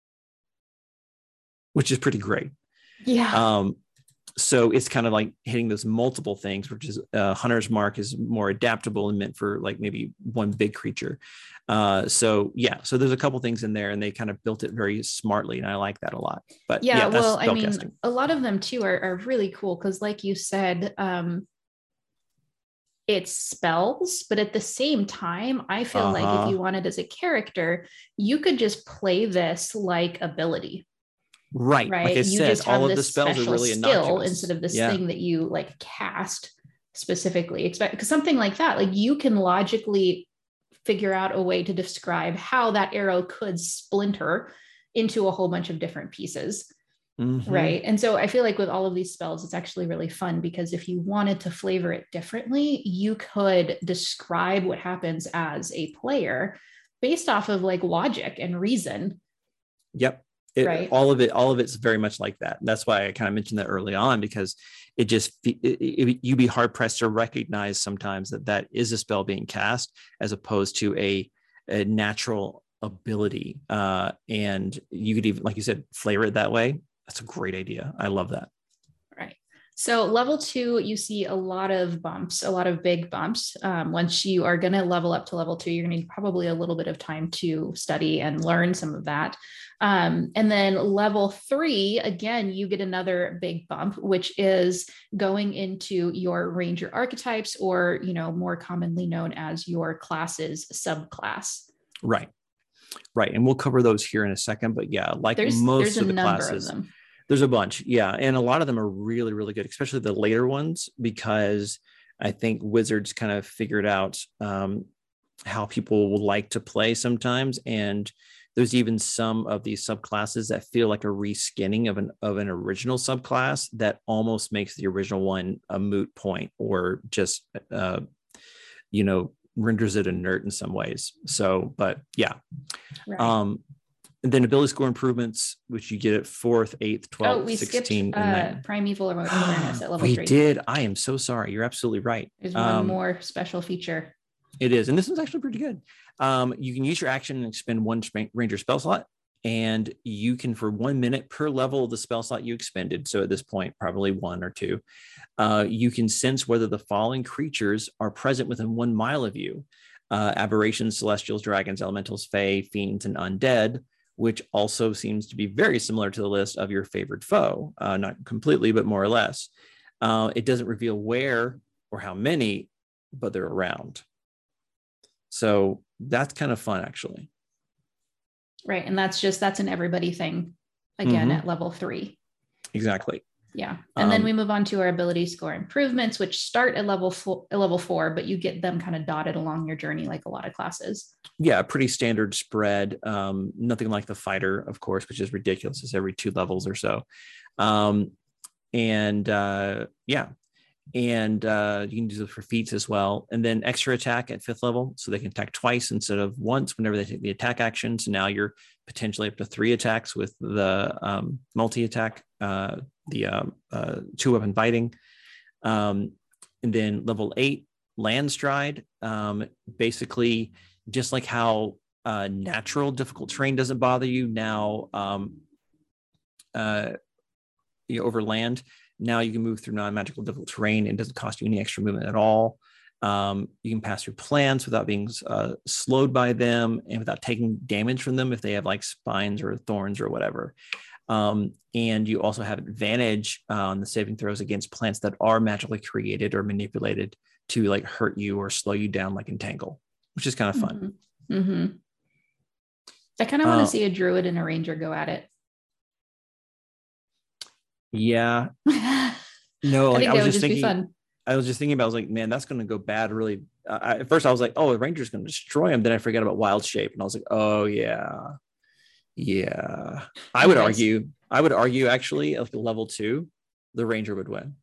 which is pretty great. Yeah. Um, so it's kind of like hitting those multiple things, which is uh, Hunter's Mark is more adaptable and meant for like maybe one big creature. Uh, so yeah, so there's a couple things in there, and they kind of built it very smartly, and I like that a lot. But yeah, yeah, that's well, I mean, spellcasting. a lot of them too are, are really cool because, like you said, um, it's spells, but at the same time, I feel Uh-huh. like if you wanted as a character, you could just play this like ability. Right. Right. Like I you said, just have all of this the spells are special really skill innocuous instead of this yeah. thing that you like cast specifically. Expect because something like that, like you can logically figure out a way to describe how that arrow could splinter into a whole bunch of different pieces. Mm-hmm. Right. And so I feel like with all of these spells, it's actually really fun because if you wanted to flavor it differently, you could describe what happens as a player based off of like logic and reason. Yep. It, right. All of it, all of it's very much like that. And that's why I kind of mentioned that early on, because it just, it, it, you'd be hard pressed to recognize sometimes that that is a spell being cast as opposed to a, a natural ability. Uh, and you could even, like you said, flavor it that way. That's a great idea. I love that. Right. So level two, you see a lot of bumps, a lot of big bumps. Um, once you are going to level up to level two, you're going to need probably a little bit of time to study and learn some of that. Um, and then level three, again, you get another big bump, which is going into your ranger archetypes, or, you know, more commonly known as your class's subclass. Right. Right. And we'll cover those here in a second. But yeah, like there's, most there's of a the number classes, of them. There's a bunch. Yeah. And a lot of them are really, really good, especially the later ones, because I think Wizards kind of figured out um, how people will like to play sometimes. And there's even some of these subclasses that feel like a reskinning of an of an original subclass that almost makes the original one a moot point, or just, uh, you know, renders it inert in some ways. So, but yeah. Right. Um, and then ability score improvements, which you get at fourth, eighth, twelfth, oh, we sixteenth, skipped, and uh, Primeval Awareness at level we three. We did. I am so sorry. You're absolutely right. There's one um, more special feature. It is. And this is actually pretty good. Um, you can use your action and expend one ranger spell slot, and you can, for one minute per level of the spell slot you expended, so at this point, probably one or two, uh, you can sense whether the following creatures are present within one mile of you. Uh, aberrations, celestials, dragons, elementals, fae, fiends, and undead, which also seems to be very similar to the list of your favorite foe. Uh, not completely, but more or less. Uh, it doesn't reveal where or how many, but they're around. So that's kind of fun, actually. Right. And that's just, that's an everybody thing, again, mm-hmm. at level three. Exactly. Yeah. And um, then we move on to our ability score improvements, which start at level four, level four, but you get them kind of dotted along your journey, like a lot of classes. Yeah. Pretty standard spread. Um, nothing like the fighter, of course, which is ridiculous. It's every two levels or so. Um, and uh, yeah. And uh, you can do this for feats as well. And then extra attack at fifth level. So they can attack twice instead of once whenever they take the attack action. So now you're potentially up to three attacks with the um, multi-attack, uh, the um, uh, two weapon fighting. Um, and then level eight, land stride. Um, basically, just like how uh, natural difficult terrain doesn't bother you, now um, uh, you know, over land. Now you can move through non-magical difficult terrain and it doesn't cost you any extra movement at all. Um, you can pass through plants without being uh, slowed by them and without taking damage from them if they have like spines or thorns or whatever. Um, and you also have advantage uh, on the saving throws against plants that are magically created or manipulated to like hurt you or slow you down, like Entangle, which is kind of fun. Mm-hmm. Mm-hmm. I kind of want to uh, see a druid and a ranger go at it. Yeah. No, I like think I was that would just just be thinking, fun. I was just thinking about, I was like, man, that's going to go bad really. Uh, I, at first I was like, oh, the Ranger's going to destroy him. Then I forgot about Wild Shape. And I was like, oh yeah. Yeah. I would Anyways. argue, I would argue actually at like level two, the Ranger would win.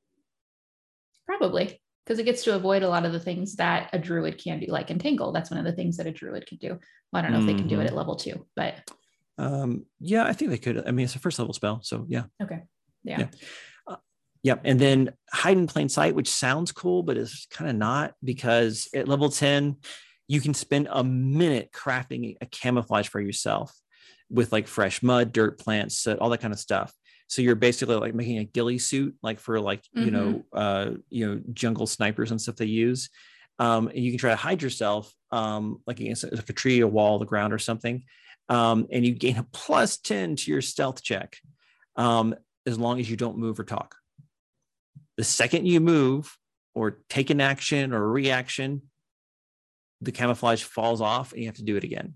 Probably. Because it gets to avoid a lot of the things that a druid can do, like Entangle. That's one of the things that a druid can do. Well, I don't know mm-hmm. if they can do it at level two, but um, yeah, I think they could. I mean, it's a first level spell, so yeah. Okay. Yeah. Yeah. Uh, yep. And then Hide in Plain Sight, which sounds cool, but it's kind of not, because at level ten, you can spend a minute crafting a camouflage for yourself with like fresh mud, dirt, plants, all that kind of stuff. So you're basically like making a ghillie suit, like for like, mm-hmm. you know, uh, you know, jungle snipers and stuff they use. Um, and you can try to hide yourself um, like against like a tree, a wall, the ground or something. Um, and you gain a plus ten to your stealth check um, as long as you don't move or talk. The second you move or take an action or a reaction, the camouflage falls off and you have to do it again.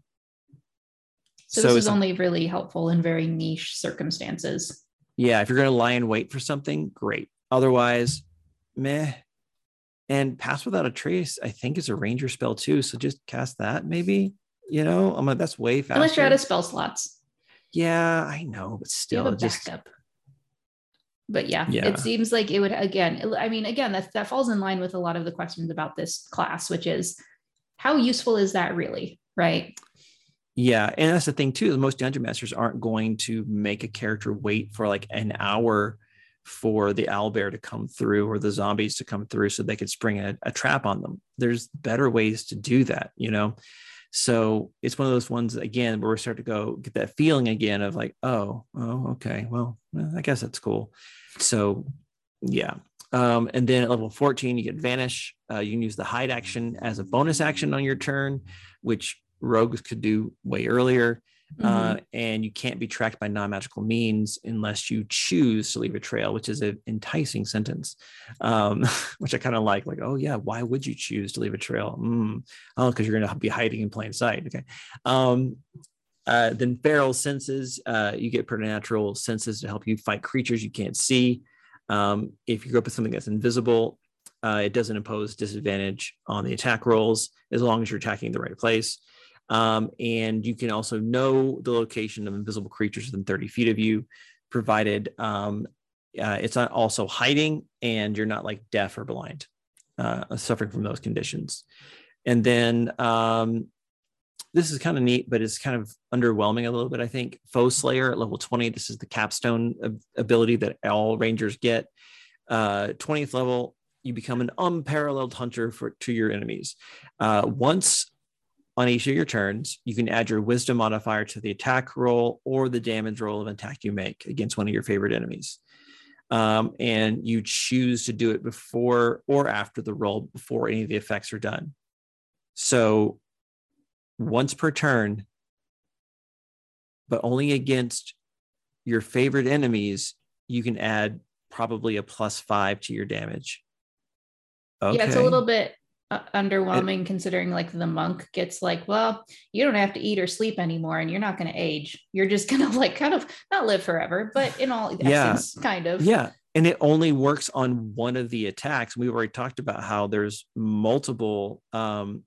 So, so this is only really helpful in very niche circumstances. Yeah, if you're going to lie in wait for something, great. Otherwise, meh. And Pass Without a Trace, I think, is a ranger spell too. So just cast that, maybe. You know, I'm like, that's way faster. Unless you're out of spell slots. Yeah, I know, but still, you have a just backup. But yeah, yeah, it seems like it would, again, I mean, again, that, that falls in line with a lot of the questions about this class, which is how useful is that really, right? Yeah, and that's the thing too. Most dungeon masters aren't going to make a character wait for like an hour for the owlbear to come through or the zombies to come through so they could spring a, a trap on them. There's better ways to do that, you know? So it's one of those ones, again, where we start to go get that feeling again of like, oh, oh, okay, well, I guess that's cool. So yeah. Um, and then at level fourteen, you get Vanish. Uh, you can use the hide action as a bonus action on your turn, which rogues could do way earlier. Mm-hmm. Uh, and you can't be tracked by non-magical means unless you choose to leave a trail, which is an enticing sentence, um, which I kind of like, like, oh yeah, why would you choose to leave a trail? Mm. Oh, because you're going to be hiding in plain sight. Okay. Um, uh, then Feral Senses, uh, you get preternatural senses to help you fight creatures you can't see. Um, if you go up with something that's invisible, uh, it doesn't impose disadvantage on the attack rolls as long as you're attacking the right place. Um, and you can also know the location of invisible creatures within thirty feet of you, provided um, uh, it's not also hiding and you're not like deaf or blind, uh, suffering from those conditions. And then um, this is kind of neat, but it's kind of underwhelming a little bit, I think. Foe Slayer at level twenty. This is the capstone ability that all rangers get. Uh, twentieth level, you become an unparalleled hunter for to your enemies. Uh, once on each of your turns, you can add your wisdom modifier to the attack roll or the damage roll of an attack you make against one of your favorite enemies. Um, and you choose to do it before or after the roll, before any of the effects are done. So once per turn, but only against your favorite enemies, you can add probably a plus five to your damage. Okay. Yeah, it's a little bit Uh, underwhelming it, considering like the monk gets like, well, you don't have to eat or sleep anymore and you're not going to age. You're just going to like kind of not live forever, but in all yeah, essence, kind of. Yeah. And it only works on one of the attacks. We've already talked about how there's multiple um,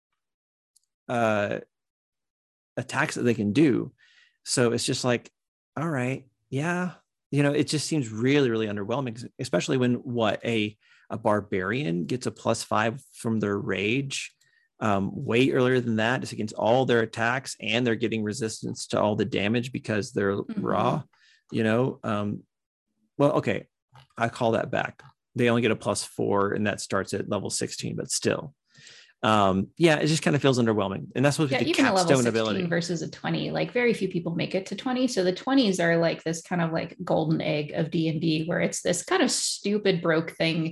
uh, attacks that they can do. So it's just like, all right, yeah. You know, it just seems really, really underwhelming, especially when what a A barbarian gets a plus five from their rage um, way earlier than that. It's against all their attacks and they're getting resistance to all the damage because they're mm-hmm. raw, you know? Um, well, okay. I call that back. They only get a plus four and that starts at level sixteen, but still. Um, yeah, it just kind of feels underwhelming. And that's what yeah, the even a level sixteen ability versus a twenty, like very few people make it to twenty. So the twenties are like this kind of like golden egg of D and D where it's this kind of stupid broke thing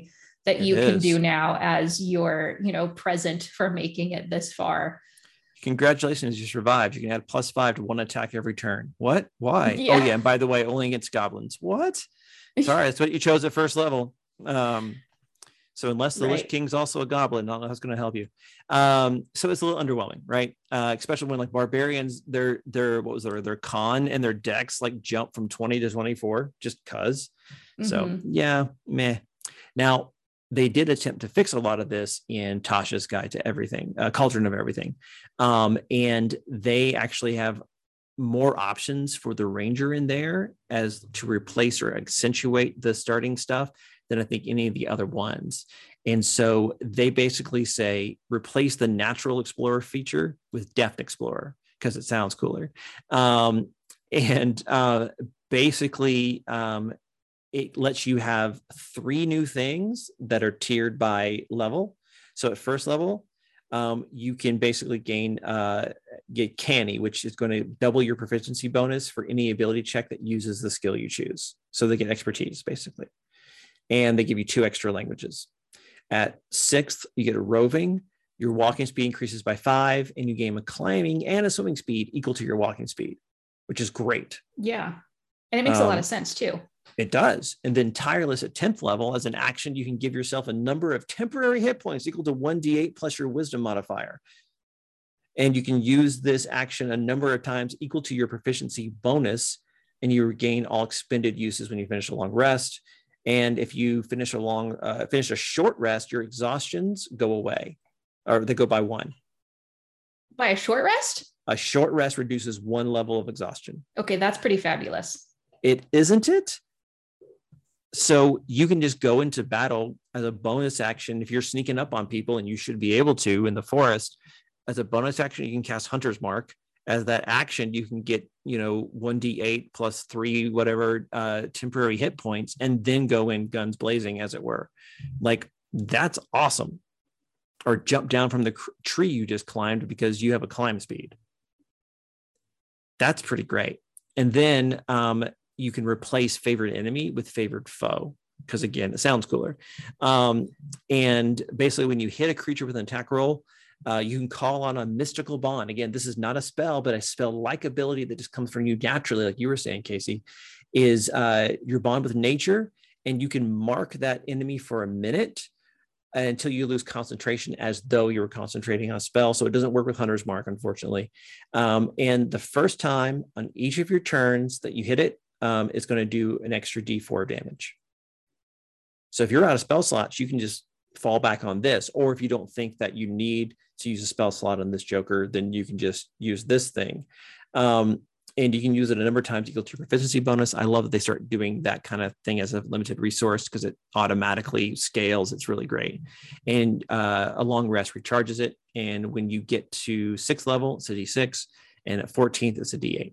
that It you can is. do now as your, you know, present for making it this far. Congratulations, you survived. You can add plus five to one attack every turn. What? Why? Yeah. Oh, yeah. And by the way, only against goblins. What? Sorry, that's what you chose at first level. Um, so unless the Right. Lich King's also a goblin, I don't know who's going to help you. Um, so it's a little underwhelming, right? Uh, especially when like barbarians, their their what was their their con and their dex like jump from twenty to twenty-four just cause. Mm-hmm. So yeah, meh. Now they did attempt to fix a lot of this in Tasha's Guide to Everything, uh, Cauldron of Everything. Um, and they actually have more options for the ranger in there as to replace or accentuate the starting stuff than I think any of the other ones. And so they basically say, replace the natural explorer feature with deft explorer because it sounds cooler. Um, and uh, basically, um, it lets you have three new things that are tiered by level. So at first level, um, you can basically gain uh, get canny, which is going to double your proficiency bonus for any ability check that uses the skill you choose. So they get expertise basically, and they give you two extra languages. At sixth, you get a roving. Your walking speed increases by five, and you gain a climbing and a swimming speed equal to your walking speed, which is great. Yeah, and it makes um, a lot of sense too. It does. And then tireless at tenth level, as an action, you can give yourself a number of temporary hit points equal to one d eight plus your wisdom modifier. And you can use this action a number of times equal to your proficiency bonus, and you regain all expended uses when you finish a long rest. And if you finish a long, uh, finish a short rest, your exhaustions go away, or they go by one. By a short rest? A short rest reduces one level of exhaustion. Okay, that's pretty fabulous. It isn't it? So you can just go into battle as a bonus action. If you're sneaking up on people, and you should be able to in the forest, as a bonus action, you can cast Hunter's Mark. As that action, you can get, you know, one d eight plus three, whatever, uh, temporary hit points, and then go in guns blazing, as it were. Like, that's awesome. Or jump down from the cr- tree you just climbed because you have a climb speed. That's pretty great. And then, um, you can replace favorite enemy with favored foe, because again, it sounds cooler. Um, and basically, when you hit a creature with an attack roll, uh, you can call on a mystical bond. Again, this is not a spell, but a spell-like ability that just comes from you naturally, like you were saying, Casey, is uh, your bond with nature, and you can mark that enemy for a minute until you lose concentration, as though you were concentrating on a spell. So it doesn't work with Hunter's Mark, unfortunately. Um, and the first time on each of your turns that you hit it, Um, it's going to do an extra d four damage. So if you're out of spell slots, you can just fall back on this. Or if you don't think that you need to use a spell slot on this Joker, then you can just use this thing. Um, and you can use it a number of times equal to your proficiency bonus. I love that they start doing that kind of thing as a limited resource because it automatically scales. It's really great. And uh, a long rest recharges it. And when you get to sixth level, it's a d six. And at fourteenth, it's a d eight.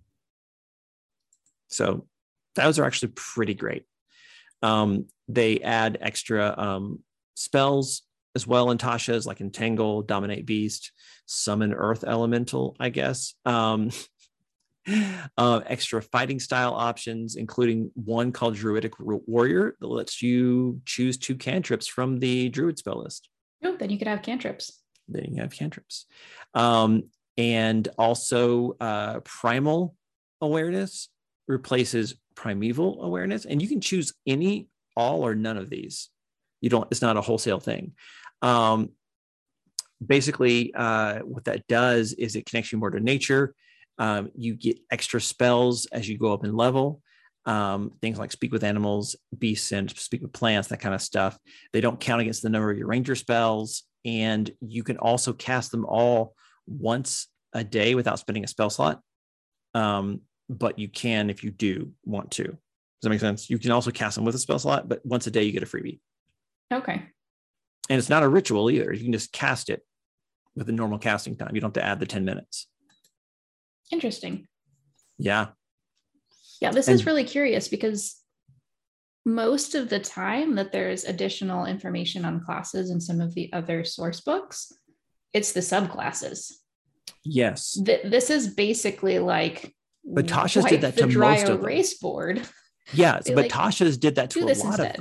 So those are actually pretty great. Um, they add extra um, spells as well in Tasha's, like Entangle, Dominate Beast, Summon Earth Elemental, I guess. Um, uh, extra fighting style options, including one called Druidic Warrior that lets you choose two cantrips from the Druid spell list. Oh, then you could have cantrips. Then you have cantrips. Um, and also uh, Primal Awareness replaces Primeval Awareness, and you can choose any, all, or none of these. You don't, it's not a wholesale thing. Um, basically, uh, what that does is it connects you more to nature. Um, you get extra spells as you go up in level. Um, things like speak with animals, beasts, and speak with plants, that kind of stuff. They don't count against the number of your ranger spells, and you can also cast them all once a day without spending a spell slot. Um, but you can if you do want to. Does that make sense? You can also cast them with a spell slot, but once a day you get a freebie. Okay. And it's not a ritual either. You can just cast it with a normal casting time. You don't have to add the ten minutes. Interesting. Yeah. Yeah, this and, is really curious because most of the time that there's additional information on classes in some of the other source books, it's the subclasses. Yes. Th- this is basically like But Tasha's did that to most of them. Race board. Yeah, so, but like, Tasha's did that to a lot instead. of them.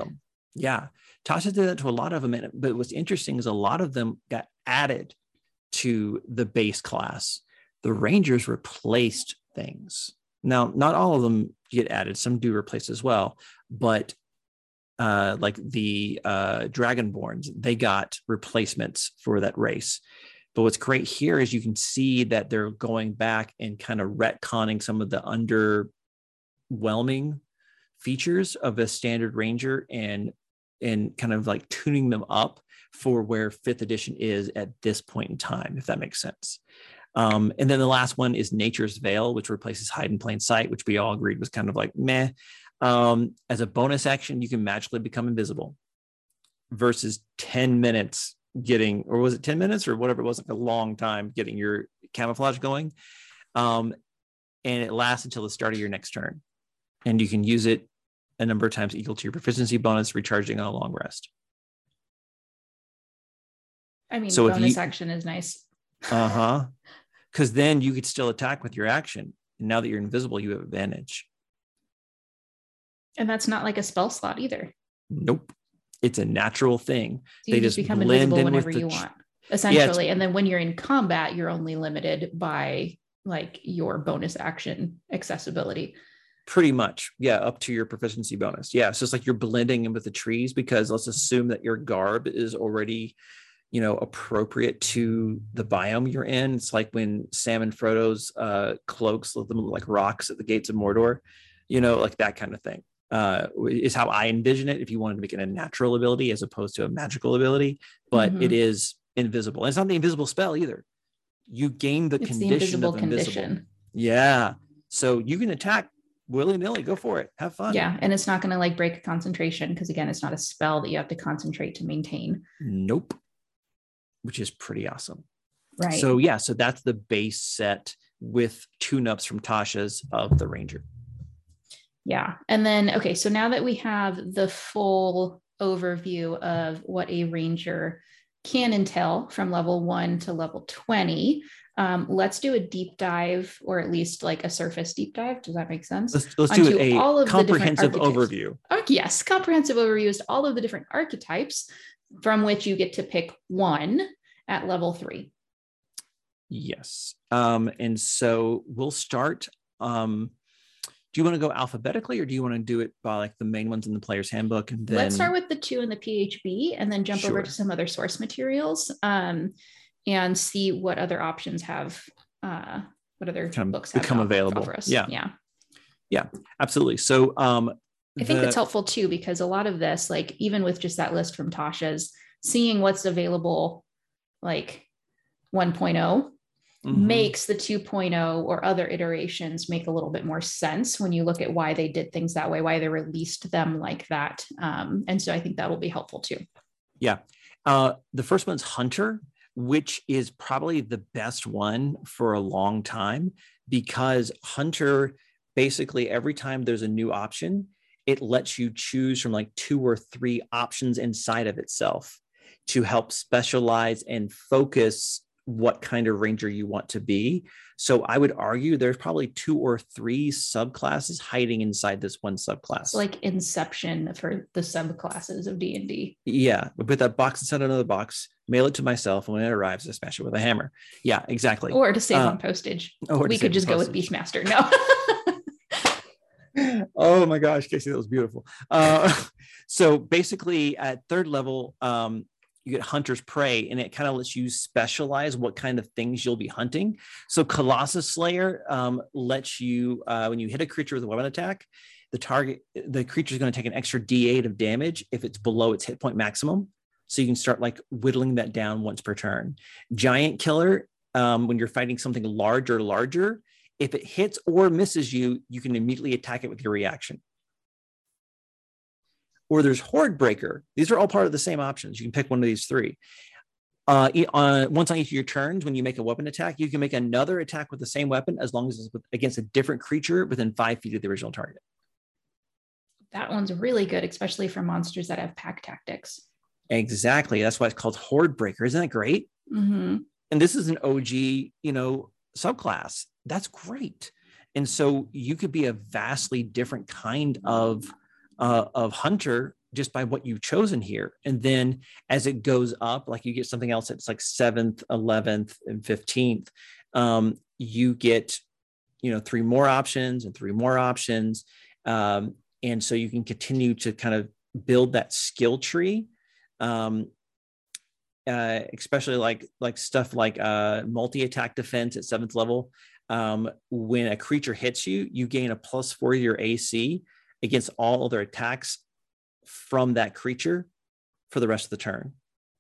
Yeah. Tasha did that to a lot of them. But what's interesting is a lot of them got added to the base class. The Rangers replaced things. Now, not all of them get added. Some do replace as well. But uh, like the uh, Dragonborns, they got replacements for that race. But what's great here is you can see that they're going back and kind of retconning some of the underwhelming features of a standard Ranger and and kind of like tuning them up for where fifth edition is at this point in time, if that makes sense. Um, and then the last one is Nature's Veil, which replaces Hide in Plain Sight, which we all agreed was kind of like meh. Um, as a bonus action, you can magically become invisible versus ten minutes getting, or was it ten minutes or whatever it was, like a long time getting your camouflage going. Um, and it lasts until the start of your next turn. And you can use it a number of times equal to your proficiency bonus, recharging on a long rest. I mean, so bonus you, action is nice. uh-huh. Because then you could still attack with your action. And now that you're invisible, you have advantage. And that's not like a spell slot either. Nope. It's a natural thing. So you they just become invisible whenever you want, essentially. Yeah, and then when you're in combat, you're only limited by like your bonus action accessibility. Pretty much. Yeah. Up to your proficiency bonus. Yeah. So it's like you're blending in with the trees, because let's assume that your garb is already, you know, appropriate to the biome you're in. It's like when Sam and Frodo's uh, cloaks look like rocks at the gates of Mordor, you know, like that kind of thing. Uh, is how I envision it if you wanted to make it a natural ability as opposed to a magical ability, but mm-hmm. it is invisible. And it's not the invisible spell either. You gain the it's condition the invisible of invisible. Condition. Yeah. So you can attack willy-nilly, go for it. Have fun. Yeah. And it's not going to like break a concentration because again, it's not a spell that you have to concentrate to maintain. Nope. Which is pretty awesome. Right. So yeah, so that's the base set with tune-ups from Tasha's of the Ranger. Yeah. And then, okay, so now that we have the full overview of what a Ranger can entail from level one to level twenty, um, let's do a deep dive, or at least like a surface deep dive. Does that make sense? Let's, let's do a all of comprehensive overview. Oh, yes, comprehensive overview is all of the different archetypes from which you get to pick one at level three. Yes. Um, and so we'll start... Um, do you want to go alphabetically, or do you want to do it by like the main ones in the player's handbook? And then... Let's start with the two in the P H B and then jump sure. over to some other source materials um, and see what other options have, uh, what other become, books have become available for us. Yeah. Yeah. Yeah, absolutely. So um, I think the... that's helpful too, because a lot of this, like even with just that list from Tasha's, seeing what's available, like one point oh, mm-hmm. makes the two point oh or other iterations make a little bit more sense when you look at why they did things that way, why they released them like that. Um, and so I think that will be helpful too. Yeah. Uh, the first one's Hunter, which is probably the best one for a long time, because Hunter, basically every time there's a new option, it lets you choose from like two or three options inside of itself to help specialize and focus what kind of Ranger you want to be. So I would argue there's probably two or three subclasses hiding inside this one subclass. It's like Inception for the subclasses of D and D. Yeah, we put that box inside another box, mail it to myself, and when it arrives, I smash it with a hammer. Yeah, exactly. Or to save uh, on postage. We could just go with Beastmaster. No. Oh my gosh, Casey, that was beautiful. Uh, so basically at third level, um, you get Hunter's Prey, and it kind of lets you specialize what kind of things you'll be hunting. So Colossus Slayer um, lets you, uh, when you hit a creature with a weapon attack, the target, the creature is going to take an extra D eight of damage if it's below its hit point maximum. So you can start like whittling that down once per turn. Giant Killer, um, when you're fighting something large or larger, if it hits or misses you, you can immediately attack it with your reaction. Or there's Horde Breaker. These are all part of the same options. You can pick one of these three. Uh, uh, once on each of your turns, when you make a weapon attack, you can make another attack with the same weapon as long as it's with, against a different creature within five feet of the original target. That one's really good, especially for monsters that have pack tactics. Exactly. That's why it's called Horde Breaker. Isn't that great? Mm-hmm. And this is an O G, you know, subclass. That's great. And so you could be a vastly different kind of Uh, of hunter just by what you've chosen here. And then as it goes up, like you get something else that's like seventh, eleventh, and fifteenth, um, you get, you know, three more options and three more options. Um, and so you can continue to kind of build that skill tree. Um, uh, especially like, like stuff like uh, multi-attack defense at seventh level. Um, when a creature hits you, you gain a plus four to your A C against all other attacks from that creature for the rest of the turn.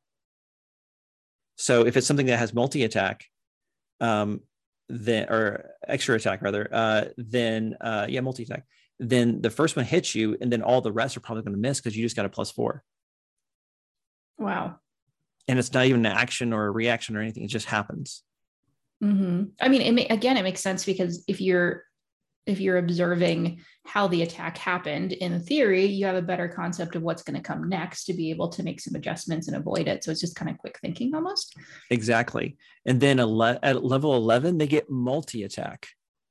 So if it's something that has multi-attack, um, then or extra attack rather, uh, then uh, yeah, multi-attack, then the first one hits you, and then all the rest are probably going to miss because you just got a plus four. Wow. And it's not even an action or a reaction or anything. It just happens. Mm-hmm. I mean, it may, again, it makes sense because if you're if you're observing how the attack happened, in theory, you have a better concept of what's going to come next to be able to make some adjustments and avoid it. So it's just kind of quick thinking almost. Exactly. And then ele- at level eleven, they get multi-attack,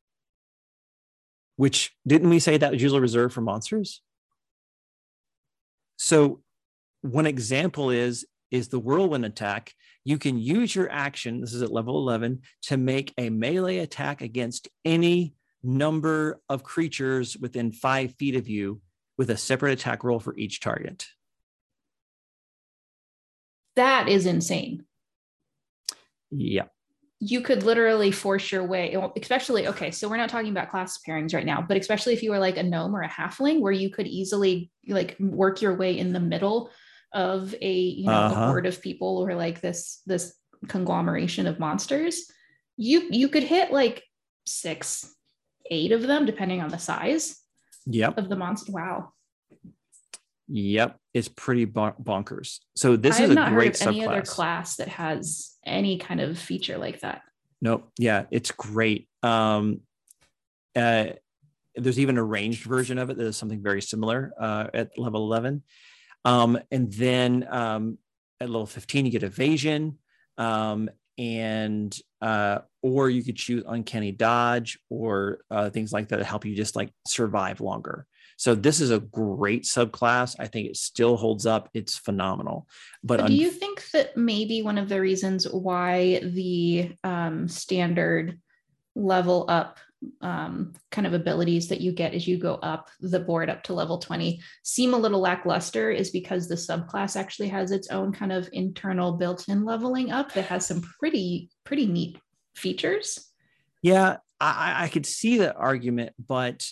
which didn't we say that was usually reserved for monsters? So one example is, is the whirlwind attack. You can use your action, this is at level eleven, to make a melee attack against any number of creatures within five feet of you with a separate attack roll for each target. That is insane. Yeah. You could literally force your way, especially, okay, so we're not talking about class pairings right now, but especially if you were like a gnome or a halfling, where you could easily like work your way in the middle of a, you know, uh-huh. a horde of people, or like this, this conglomeration of monsters. You, you could hit like six, eight of them, depending on the size yep. of the monster. Wow. Yep. It's pretty bon- bonkers. So this I is have a not great heard of any subclass. other class that has any kind of feature like that. Nope. Yeah, it's great. Um, uh, there's even a ranged version of it that is something very similar uh, at level eleven. Um, and then um, at level fifteen, you get evasion, um, and uh, or you could choose uncanny dodge or uh, things like that to help you just like survive longer. So this is a great subclass. I think it still holds up. It's phenomenal. But un- do you think that maybe one of the reasons why the um, standard level up um, kind of abilities that you get as you go up the board up to level twenty seem a little lackluster is because the subclass actually has its own kind of internal built-in leveling up that has some pretty, pretty neat features? Yeah, I, I could see that argument, but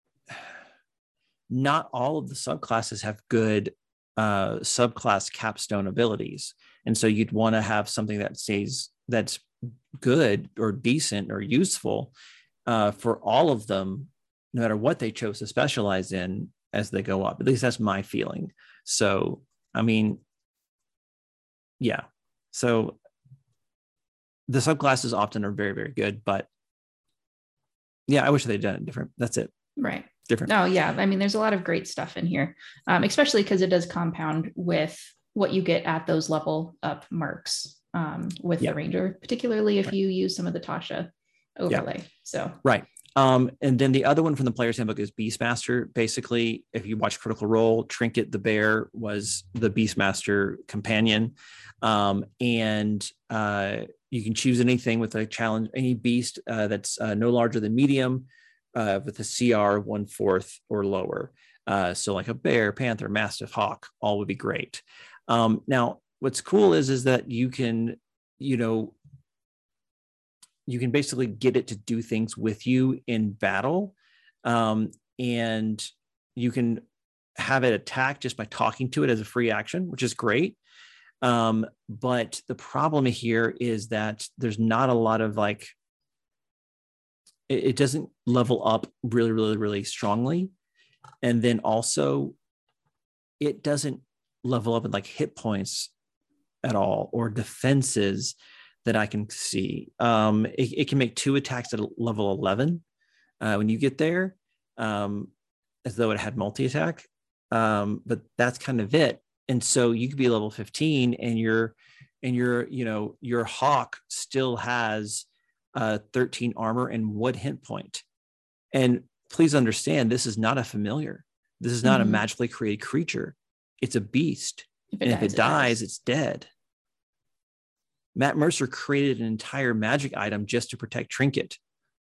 not all of the subclasses have good uh, subclass capstone abilities. And so you'd want to have something that says that's good or decent or useful uh, for all of them, no matter what they chose to specialize in as they go up. At least that's my feeling. So, I mean, yeah. So the subclasses often are very, very good, but yeah, I wish they'd done it different. That's it. Right. Different. Oh, yeah. I mean, there's a lot of great stuff in here, um, especially because it does compound with what you get at those level up marks um, with yep. the Ranger, particularly if right. you use some of the Tasha overlay. Yep. So, right. Um, and then the other one from the Player's Handbook is Beastmaster. Basically, if you watch Critical Role, Trinket the Bear was the Beastmaster companion. Um, and uh, you can choose anything with a challenge, any beast uh, that's uh, no larger than medium, Uh, with a C R one fourth or lower. Uh, so like a bear, panther, mastiff, hawk, all would be great. Um, now, what's cool is, is that you can, you know, you can basically get it to do things with you in battle. Um, and you can have it attack just by talking to it as a free action, which is great. Um, but the problem here is that there's not a lot of like, it doesn't level up really, really, really strongly. And then also it doesn't level up in like hit points at all or defenses that I can see. Um, it, it can make two attacks at level eleven uh, when you get there, um, as though it had multi-attack. Um, but that's kind of it. And so you could be level fifteen and your, and your, you know, your hawk still has Uh, thirteen armor and one hit point. And please understand, this is not a familiar. This is not mm-hmm. a magically created creature. it's a beast. If it and dies, if it, it dies, dies, it's dead. Matt Mercer created an entire magic item just to protect Trinket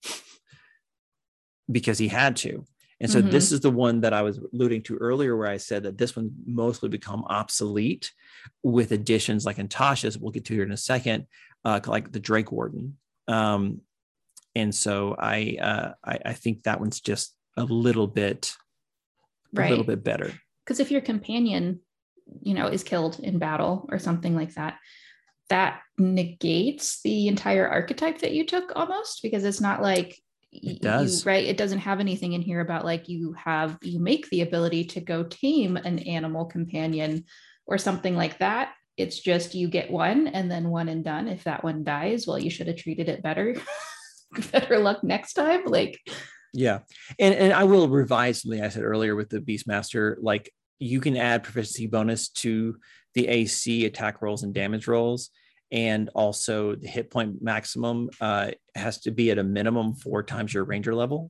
because he had to. And so mm-hmm. this is the one that I was alluding to earlier, where I said that this one mostly become obsolete with additions like in Tasha's, we'll get to here in a second, uh, like the Drake Warden. Um, and so I, uh, I I think that one's just a little bit, right. a little bit better. Because if your companion, you know, is killed in battle or something like that, that negates the entire archetype that you took almost, because it's not like it does. You, right. It doesn't have anything in here about like you have, you make the ability to go tame an animal companion or something like that. It's just you get one and then one and done. If that one dies, well, you should have treated it better. Better luck next time. Like, yeah. And, and I will revise something I said earlier with the Beastmaster. Like, you can add proficiency bonus to the A C, attack rolls, and damage rolls. And also the hit point maximum uh, has to be at a minimum four times your ranger level,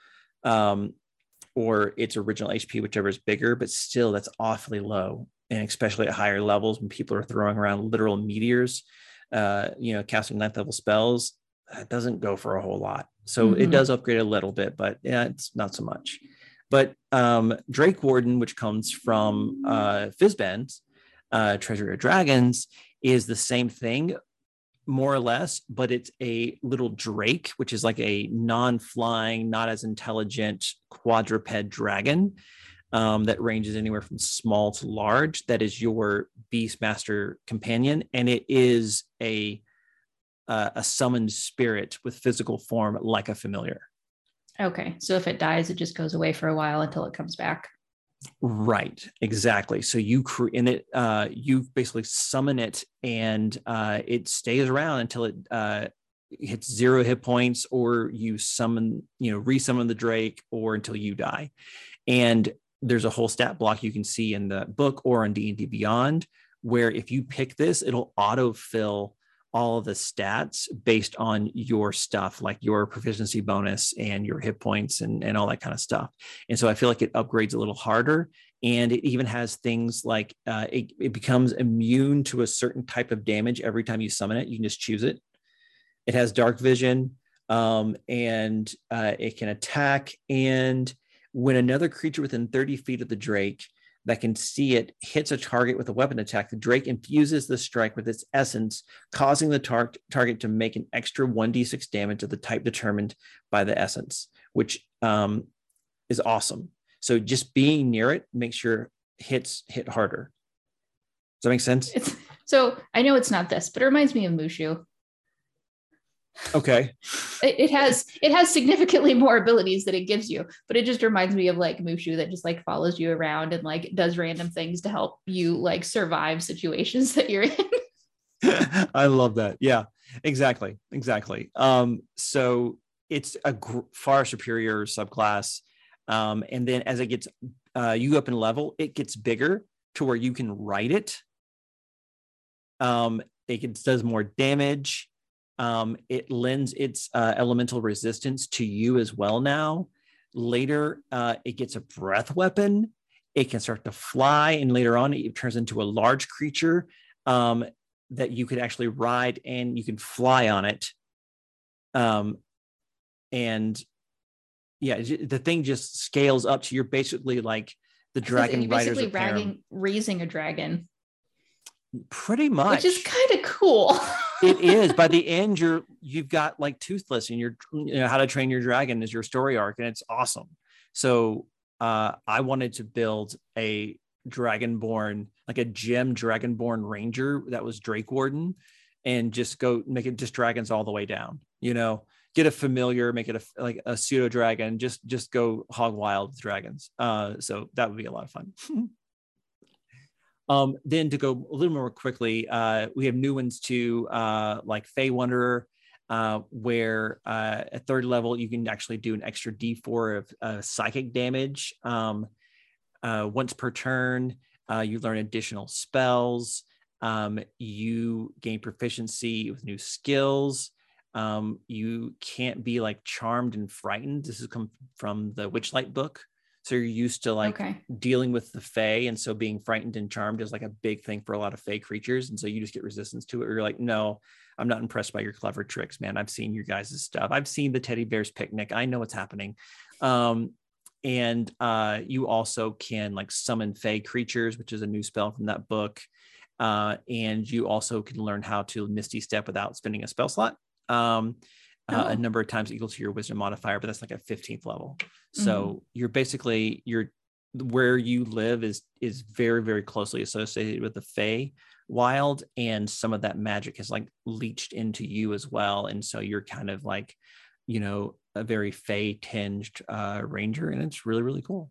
um, or its original H P, whichever is bigger, but still that's awfully low. And especially at higher levels when people are throwing around literal meteors, uh, you know, casting ninth level spells, that doesn't go for a whole lot. So mm-hmm. it does upgrade a little bit, but yeah, it's not so much. But um, Drake Warden, which comes from uh, Fizban's uh, Treasury of Dragons, is the same thing, more or less, but it's a little drake, which is like a non-flying, not as intelligent quadruped dragon um, that ranges anywhere from small to large. That is your Beastmaster companion, and it is a uh, a summoned spirit with physical form like a familiar. Okay, so if it dies, it just goes away for a while until it comes back. Right, exactly. So you create in it, uh, you basically summon it, and uh, it stays around until it uh, hits zero hit points, or you summon, you know, resummon the Drake, or until you die. And there's a whole stat block you can see in the book or on D and D Beyond, where if you pick this, it'll autofill all of the stats based on your stuff, like your proficiency bonus and your hit points and, and all that kind of stuff. And so I feel like it upgrades a little harder. And it even has things like uh, it, it becomes immune to a certain type of damage every time you summon it. You can just choose it. It has dark vision, um, and uh, it can attack. And when another creature within thirty feet of the Drake that can see it hits a target with a weapon attack, the Drake infuses the strike with its essence, causing the tar- target to make an extra one d six damage of the type determined by the essence, which um, is awesome. So just being near it makes your hits hit harder. Does that make sense? It's, so I know it's not this, but it reminds me of Mushu. Okay. It, it has it has significantly more abilities that it gives you, but it just reminds me of like Mushu that just like follows you around and like does random things to help you like survive situations that you're in. I love that. Yeah, exactly. Exactly. Um, so it's a gr- far superior subclass. Um, and then as it gets, uh, you go up in level, it gets bigger to where you can ride it. Um, it gets, does more damage. Um, it lends its uh, elemental resistance to you as well now. Later, uh, it gets a breath weapon. It can start to fly, and later on, it turns into a large creature um, that you could actually ride, and you can fly on it. Um, and yeah, the thing just scales up to you're basically like the dragon you're riders basically of Param. ragging, raising a dragon. Pretty much, which is kind of cool. It is. By the end, you're you've got like Toothless, and you're, you know, How to Train Your Dragon is your story arc, and it's awesome. So uh, I wanted to build a Dragonborn, like a gem Dragonborn Ranger that was Drake Warden, and just go make it just dragons all the way down. You know, get a familiar, make it a like a pseudo dragon. Just just go hog wild with dragons. Uh, so that would be a lot of fun. Um, then to go a little more quickly, uh, we have new ones too, uh, like Fey Wanderer, uh, where uh, at third level, you can actually do an extra D four of uh, psychic damage um, uh, once per turn. Uh, you learn additional spells. Um, you gain proficiency with new skills. Um, you can't be like charmed and frightened. This has come from the Witchlight book. So you're used to like okay. dealing with the Fae. And so being frightened and charmed is like a big thing for a lot of Fae creatures. And so you just get resistance to it. Or you're like, no, I'm not impressed by your clever tricks, man. I've seen your guys' stuff. I've seen the teddy bear's picnic. I know what's happening. Um, and uh, you also can like summon Fae creatures, which is a new spell from that book. Uh, and you also can learn how to Misty Step without spending a spell slot. Um, uh, Oh. a number of times equal to your wisdom modifier, but that's like a fifteenth level. So Mm-hmm. you're basically, you're where you live is is very, very closely associated with the Fae wild, and some of that magic has like leached into you as well. And so you're kind of like, you know, a very Fae tinged uh, ranger, and it's really, really cool.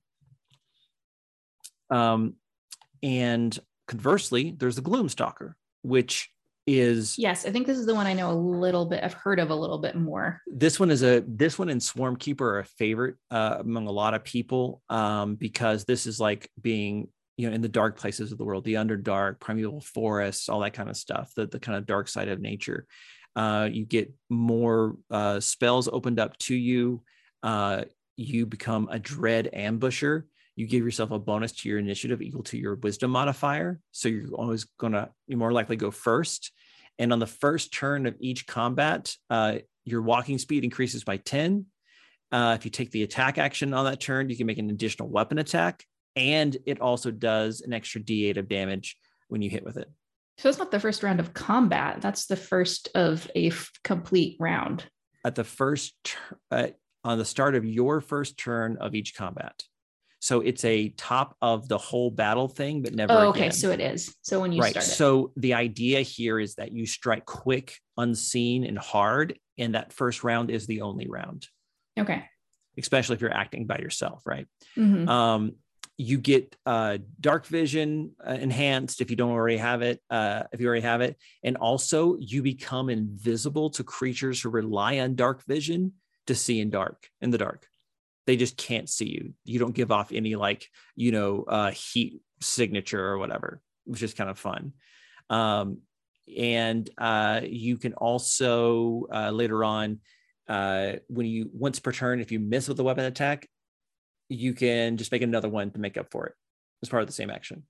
Um, and conversely, there's the Gloomstalker, which is yes, I think this is the one I know a little bit. I've heard of a little bit more. This one is a this one and Swarmkeeper are a favorite uh, among a lot of people, um, because this is like being, you know, in the dark places of the world, the Underdark, primeval forests, all that kind of stuff, the, the kind of dark side of nature. Uh, you get more uh, spells opened up to you. Uh, you become a dread ambusher. You give yourself a bonus to your initiative equal to your wisdom modifier. So you're always going to, you're more likely go first. And on the first turn of each combat, uh, your walking speed increases by ten. Uh, if you take the attack action on that turn, you can make an additional weapon attack. And it also does an extra D eight of damage when you hit with it. So it's not the first round of combat. That's the first of a f- complete round. At the first, uh, on the start of your first turn of each combat. So it's a top of the whole battle thing, but never Oh, okay. again. So it is. So when you right. start it. So the idea here is that you strike quick, unseen, and hard, and that first round is the only round. Okay. Especially if you're acting by yourself, right? Mm-hmm. Um, you get uh, dark vision uh, enhanced if you don't already have it. Uh, if you already have it, and also you become invisible to creatures who rely on dark vision to see in dark in the dark. They just can't see you. You don't give off any like, you know, uh, heat signature or whatever, which is kind of fun. Um, and uh, you can also uh, later on, uh, when you once per turn, if you miss with a weapon attack, you can just make another one to make up for it as part of the same action.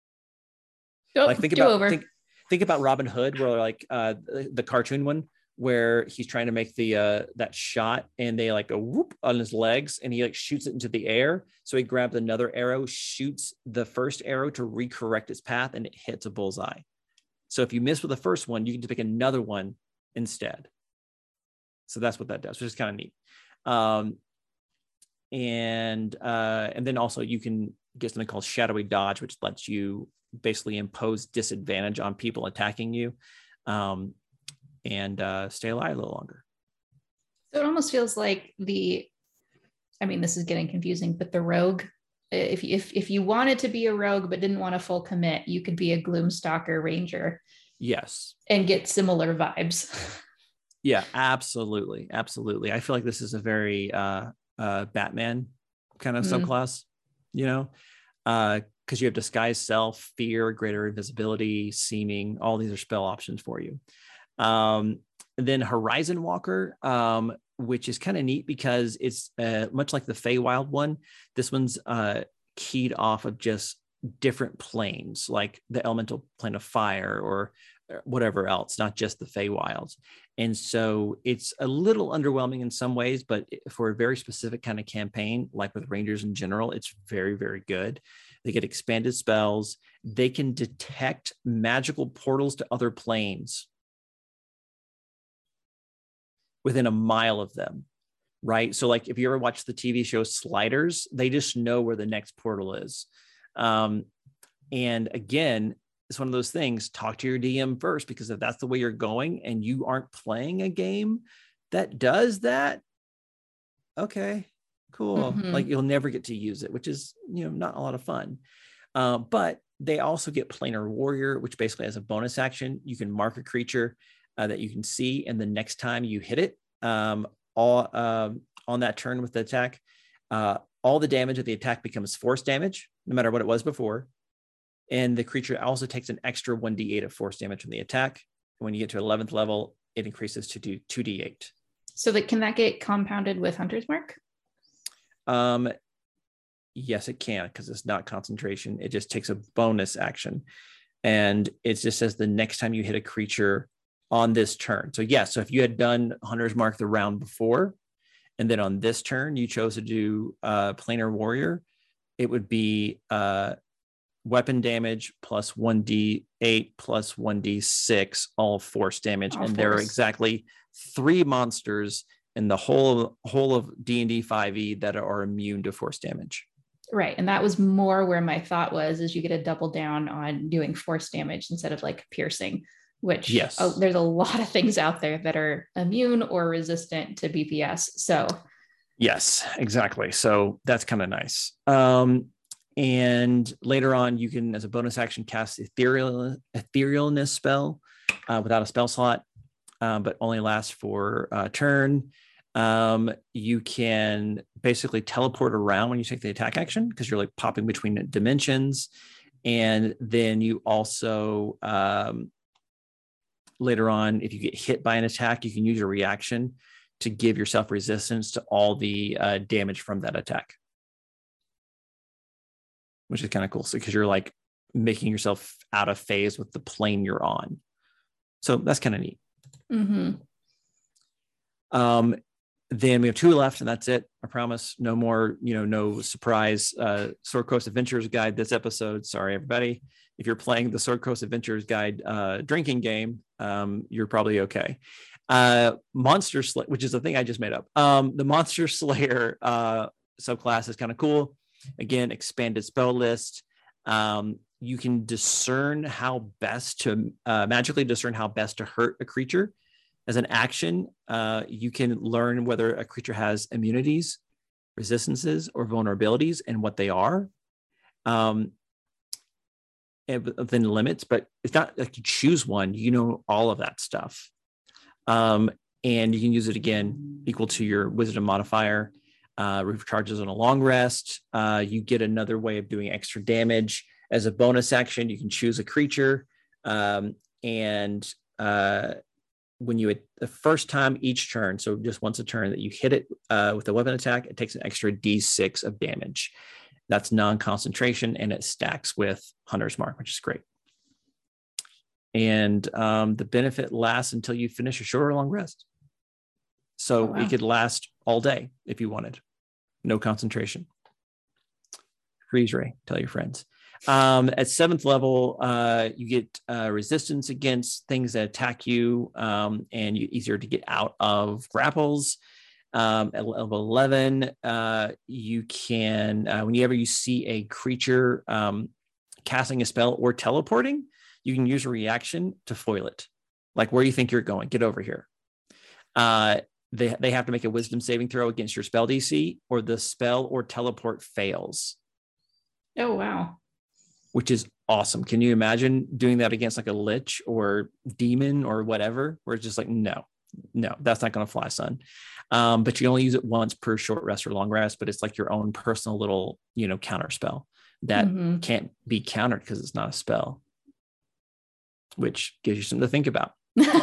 Oh, like think do about over. think, think about Robin Hood, where like uh, the, the cartoon one, where he's trying to make the uh that shot and they like a whoop on his legs and he like shoots it into the air. So he grabs another arrow, shoots the first arrow to recorrect its path, and it hits a bullseye. So if you miss with the first one, you can just pick another one instead. So that's what that does, which is kind of neat. Um, and uh, and then also you can get something called shadowy dodge, which lets you basically impose disadvantage on people attacking you. Um, and uh, stay alive a little longer. So it almost feels like the, I mean, this is getting confusing, but the rogue, if, if, if you wanted to be a rogue but didn't want a full commit, you could be a Gloomstalker Ranger. Yes. And get similar vibes. Yeah, absolutely. Absolutely. I feel like this is a very uh, uh, Batman kind of mm. subclass, you know, because uh, you have disguise self, fear, greater invisibility, seeming, all these are spell options for you. Um, and then Horizon Walker, um, which is kind of neat because it's uh, much like the Feywild one. This one's uh, keyed off of just different planes, like the elemental plane of fire or whatever else, not just the Feywilds. And so it's a little underwhelming in some ways, but for a very specific kind of campaign, like with Rangers in general, it's very, very good. They get expanded spells. They can detect magical portals to other planes within a mile of them, right? So like if you ever watch the T V show Sliders, they just know where the next portal is. Um, and again, it's one of those things, talk to your D M first, because if that's the way you're going and you aren't playing a game that does that, okay, cool. Mm-hmm. Like you'll never get to use it, which is, you know, not a lot of fun. Uh, but they also get Planar Warrior, which basically has a bonus action. You can mark a creature Uh, that you can see, and the next time you hit it um, all um, on that turn with the attack, uh, all the damage of the attack becomes force damage, no matter what it was before. And the creature also takes an extra one d eight of force damage from the attack. When you get to eleventh level, it increases to do two d eight. So that can that get compounded with Hunter's Mark? Um, Yes, it can, because it's not concentration. It just takes a bonus action. And it just says the next time you hit a creature on this turn. So yeah, so if you had done Hunter's Mark the round before, and then on this turn you chose to do uh, Planar Warrior, it would be uh, weapon damage plus one d eight plus one d six, all force damage. All and force. There are exactly three monsters in the whole whole of D and D five e that are immune to force damage. Right. And that was more where my thought was, is you get a double down on doing force damage instead of like piercing, which yes. oh, there's a lot of things out there that are immune or resistant to B P S. So yes, exactly. So that's kind of nice. Um, and later on, you can, as a bonus action, cast ethereal etherealness spell uh, without a spell slot, uh, but only lasts for a turn. Um, you can basically teleport around when you take the attack action, because you're like popping between dimensions. And then you also, um, later on, if you get hit by an attack, you can use your reaction to give yourself resistance to all the uh, damage from that attack, which is kind of cool. So, because you're like making yourself out of phase with the plane you're on. So that's kind of neat. Mm-hmm. Um, Then we have two left, and that's it. I promise. No more, you know, no surprise uh, Sword Coast Adventures guide this episode. Sorry, everybody. If you're playing the Sword Coast Adventures guide uh, drinking game, um, you're probably okay. Uh, Monster Slayer, which is the thing I just made up. Um, the Monster Slayer uh, subclass is kind of cool. Again, expanded spell list. Um, you can discern how best to uh, magically discern how best to hurt a creature. As an action, uh, you can learn whether a creature has immunities, resistances, or vulnerabilities, and what they are. Um, and within limits, but it's not like you choose one. You know all of that stuff, um, and you can use it again equal to your Wisdom modifier. Uh, recharges on a long rest. Uh, you get another way of doing extra damage as a bonus action. You can choose a creature, um, and uh, when you, the first time each turn, so just once a turn that you hit it uh, with a weapon attack, it takes an extra d six of damage. That's non-concentration, and it stacks with Hunter's Mark, which is great. And um, the benefit lasts until you finish a short or long rest. So oh, wow. It could last all day if you wanted. No concentration. Freeze ray, tell your friends. Um, at seventh level, uh, you get uh, resistance against things that attack you, um, and you easier to get out of grapples. Um, at level eleven, uh, you can, uh, whenever you see a creature um, casting a spell or teleporting, you can use a reaction to foil it. Like, where do you think you're going? Get over here. Uh, they, they have to make a wisdom saving throw against your spell D C, or the spell or teleport fails. Oh, wow. Which is awesome. Can you imagine doing that against like a lich or demon or whatever, where it's just like, no, no, that's not going to fly, son. Um, but you only use it once per short rest or long rest, but it's like your own personal little, you know, counter spell that mm-hmm. can't be countered because it's not a spell, which gives you something to think about.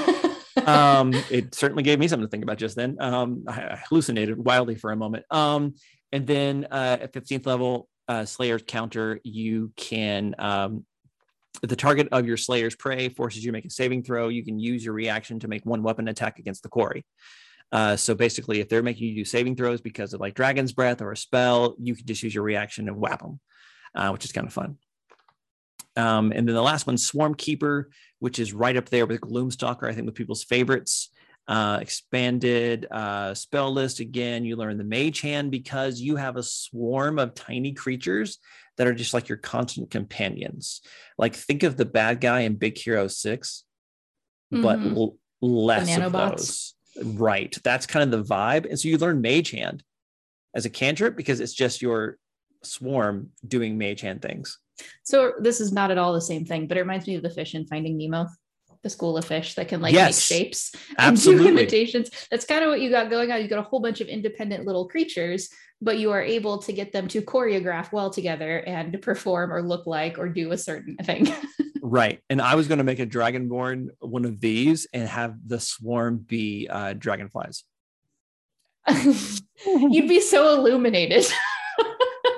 um, it certainly gave me something to think about just then. Um, I hallucinated wildly for a moment. Um, and then uh, at fifteenth level, Uh, Slayer's counter, you can, um, if the target of your Slayer's prey forces you to make a saving throw, you can use your reaction to make one weapon attack against the quarry. Uh, so basically, if they're making you do saving throws because of like Dragon's Breath or a spell, you can just use your reaction and whap them, uh, which is kind of fun. Um, and then the last one, Swarm Keeper, which is right up there with Gloomstalker, I think with people's favorites. Uh, expanded uh, spell list. Again, you learn the Mage Hand because you have a swarm of tiny creatures that are just like your constant companions. Like, think of the bad guy in Big Hero six, mm-hmm. but l- less of those. Right. That's kind of the vibe. And so you learn Mage Hand as a cantrip because it's just your swarm doing Mage Hand things. So this is not at all the same thing, but it reminds me of the fish in Finding Nemo. The school of fish that can like yes, make shapes absolutely. And do imitations. That's kind of what you got going on. You got a whole bunch of independent little creatures, but you are able to get them to choreograph well together and to perform or look like or do a certain thing. Right. And I was going to make a Dragonborn one of these and have the swarm be uh, dragonflies. You'd be so illuminated. Yeah.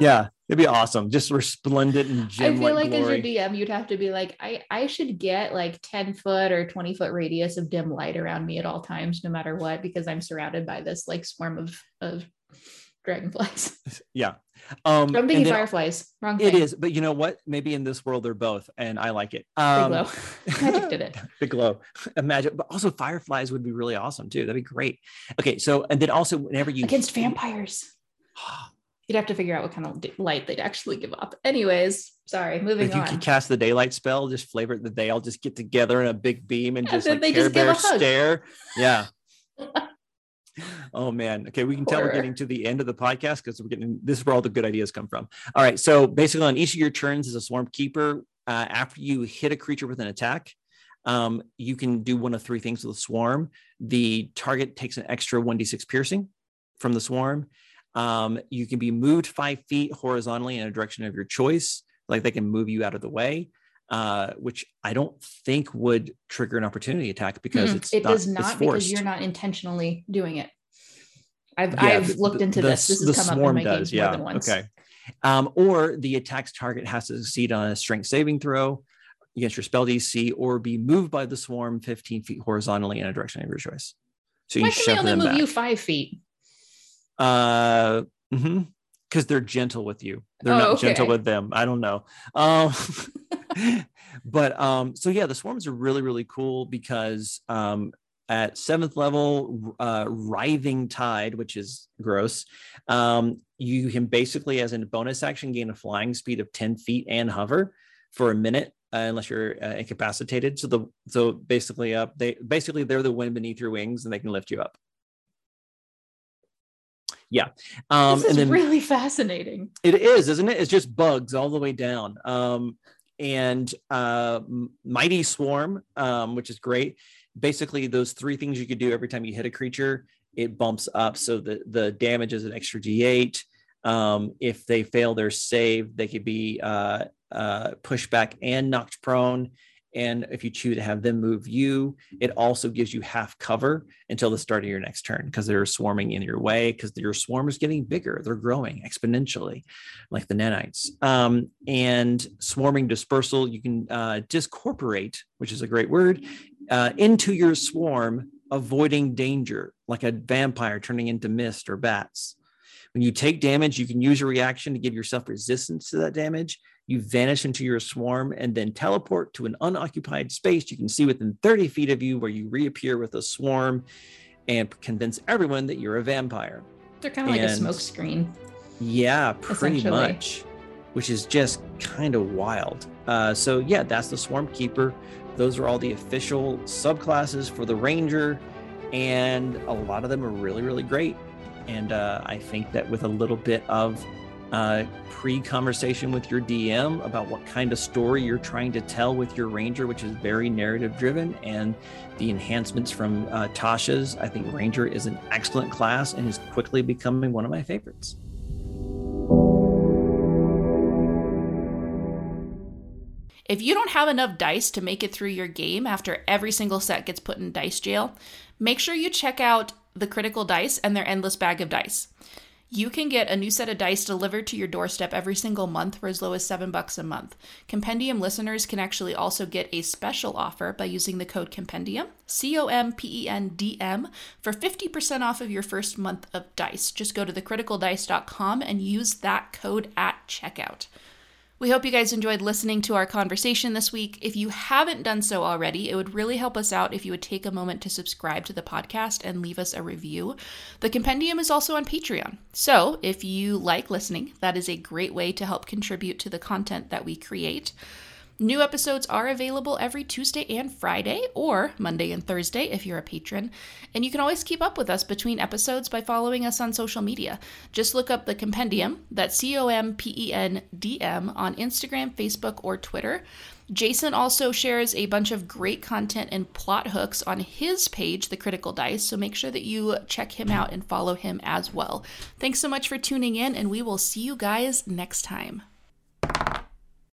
It'd be awesome. Just resplendent and gem. I feel like glory. as your D M, you'd have to be like, I, I should get like ten foot or twenty foot radius of dim light around me at all times, no matter what, because I'm surrounded by this like swarm of, of dragonflies. Yeah. Um, I'm thinking fireflies. Wrong thing. It is, but you know what? Maybe in this world they're both, and I like it. Um, Big glow. Magic did it. Big glow. Imagine, but also fireflies would be really awesome too. That'd be great. Okay, so and then also whenever you against vampires, you'd have to figure out what kind of light they'd actually give up. Anyways, sorry, moving if on. You could cast the daylight spell, just flavor it that they all just get together in a big beam and just and like they Care just Bear stare. Yeah. Oh man. Okay. We can Horror. tell we're getting to the end of the podcast because we're getting, this is where all the good ideas come from. All right. So basically on each of your turns as a swarm keeper, uh, after you hit a creature with an attack, um, you can do one of three things with a swarm. The target takes an extra one d six piercing from the swarm. Um, you can be moved five feet horizontally in a direction of your choice. Like they can move you out of the way. Uh, which I don't think would trigger an opportunity attack because mm, it's it not, does not because you're not intentionally doing it. I've yeah, I've the, looked into the, this. This has come up in my does, games yeah. more than once. Okay. Um, or the attack's target has to succeed on a strength saving throw against your spell D C or be moved by the swarm fifteen feet horizontally in a direction of your choice. So Why you can shove they only them move back. you five feet? Uh, mm-hmm. Because they're gentle with you. They're oh, not okay. gentle with them. I don't know. Um, but um, so yeah, the swarms are really, really cool because um, at seventh level, uh, Writhing Tide, which is gross, um, you can basically, as a bonus action, gain a flying speed of ten feet and hover for a minute, uh, unless you're uh, incapacitated. So the so basically, uh, they basically they're the wind beneath your wings, and they can lift you up. Yeah. Um, this is and then, really fascinating. It is, isn't it? It's just bugs all the way down. Um, and uh, Mighty Swarm, um, which is great. Basically, those three things you could do every time you hit a creature, it bumps up. So the, the damage is an extra D eight. Um, if they fail their save, they could be uh, uh, pushed back and knocked prone. And if you choose to have them move you, it also gives you half cover until the start of your next turn because they're swarming in your way because your swarm is getting bigger. They're growing exponentially like the nanites. Um, and swarming dispersal, you can uh, discorporate, which is a great word, uh, into your swarm, avoiding danger, like a vampire turning into mist or bats. When you take damage, you can use your reaction to give yourself resistance to that damage. You vanish into your swarm and then teleport to an unoccupied space you can see within thirty feet of you where you reappear with a swarm and convince everyone that you're a vampire. They're kind of like a smoke screen. Yeah, pretty much, which is just kind of wild. Uh, so yeah, that's the Swarm Keeper. Those are all the official subclasses for the Ranger, and a lot of them are really, really great. And uh, I think that with a little bit of uh, pre-conversation with your D M about what kind of story you're trying to tell with your Ranger, which is very narrative driven, and the enhancements from uh, Tasha's, I think Ranger is an excellent class and is quickly becoming one of my favorites. If you don't have enough dice to make it through your game after every single set gets put in dice jail, make sure you check out the Critical Dice and their Endless Bag of Dice. You can get a new set of dice delivered to your doorstep every single month for as low as seven bucks a month. Compendium listeners can actually also get a special offer by using the code Compendium, C O M P E N D M, for fifty percent off of your first month of dice. Just go to the critical dice dot com and use that code at checkout. We hope you guys enjoyed listening to our conversation this week. If you haven't done so already, it would really help us out if you would take a moment to subscribe to the podcast and leave us a review. The Compendium is also on Patreon. So if you like listening, that is a great way to help contribute to the content that we create. New episodes are available every Tuesday and Friday, or Monday and Thursday if you're a patron. And you can always keep up with us between episodes by following us on social media. Just look up the Compendium, that's C O M P E N D M, on Instagram, Facebook, or Twitter. Jason also shares a bunch of great content and plot hooks on his page, The Critical Dice, so make sure that you check him out and follow him as well. Thanks so much for tuning in, and we will see you guys next time.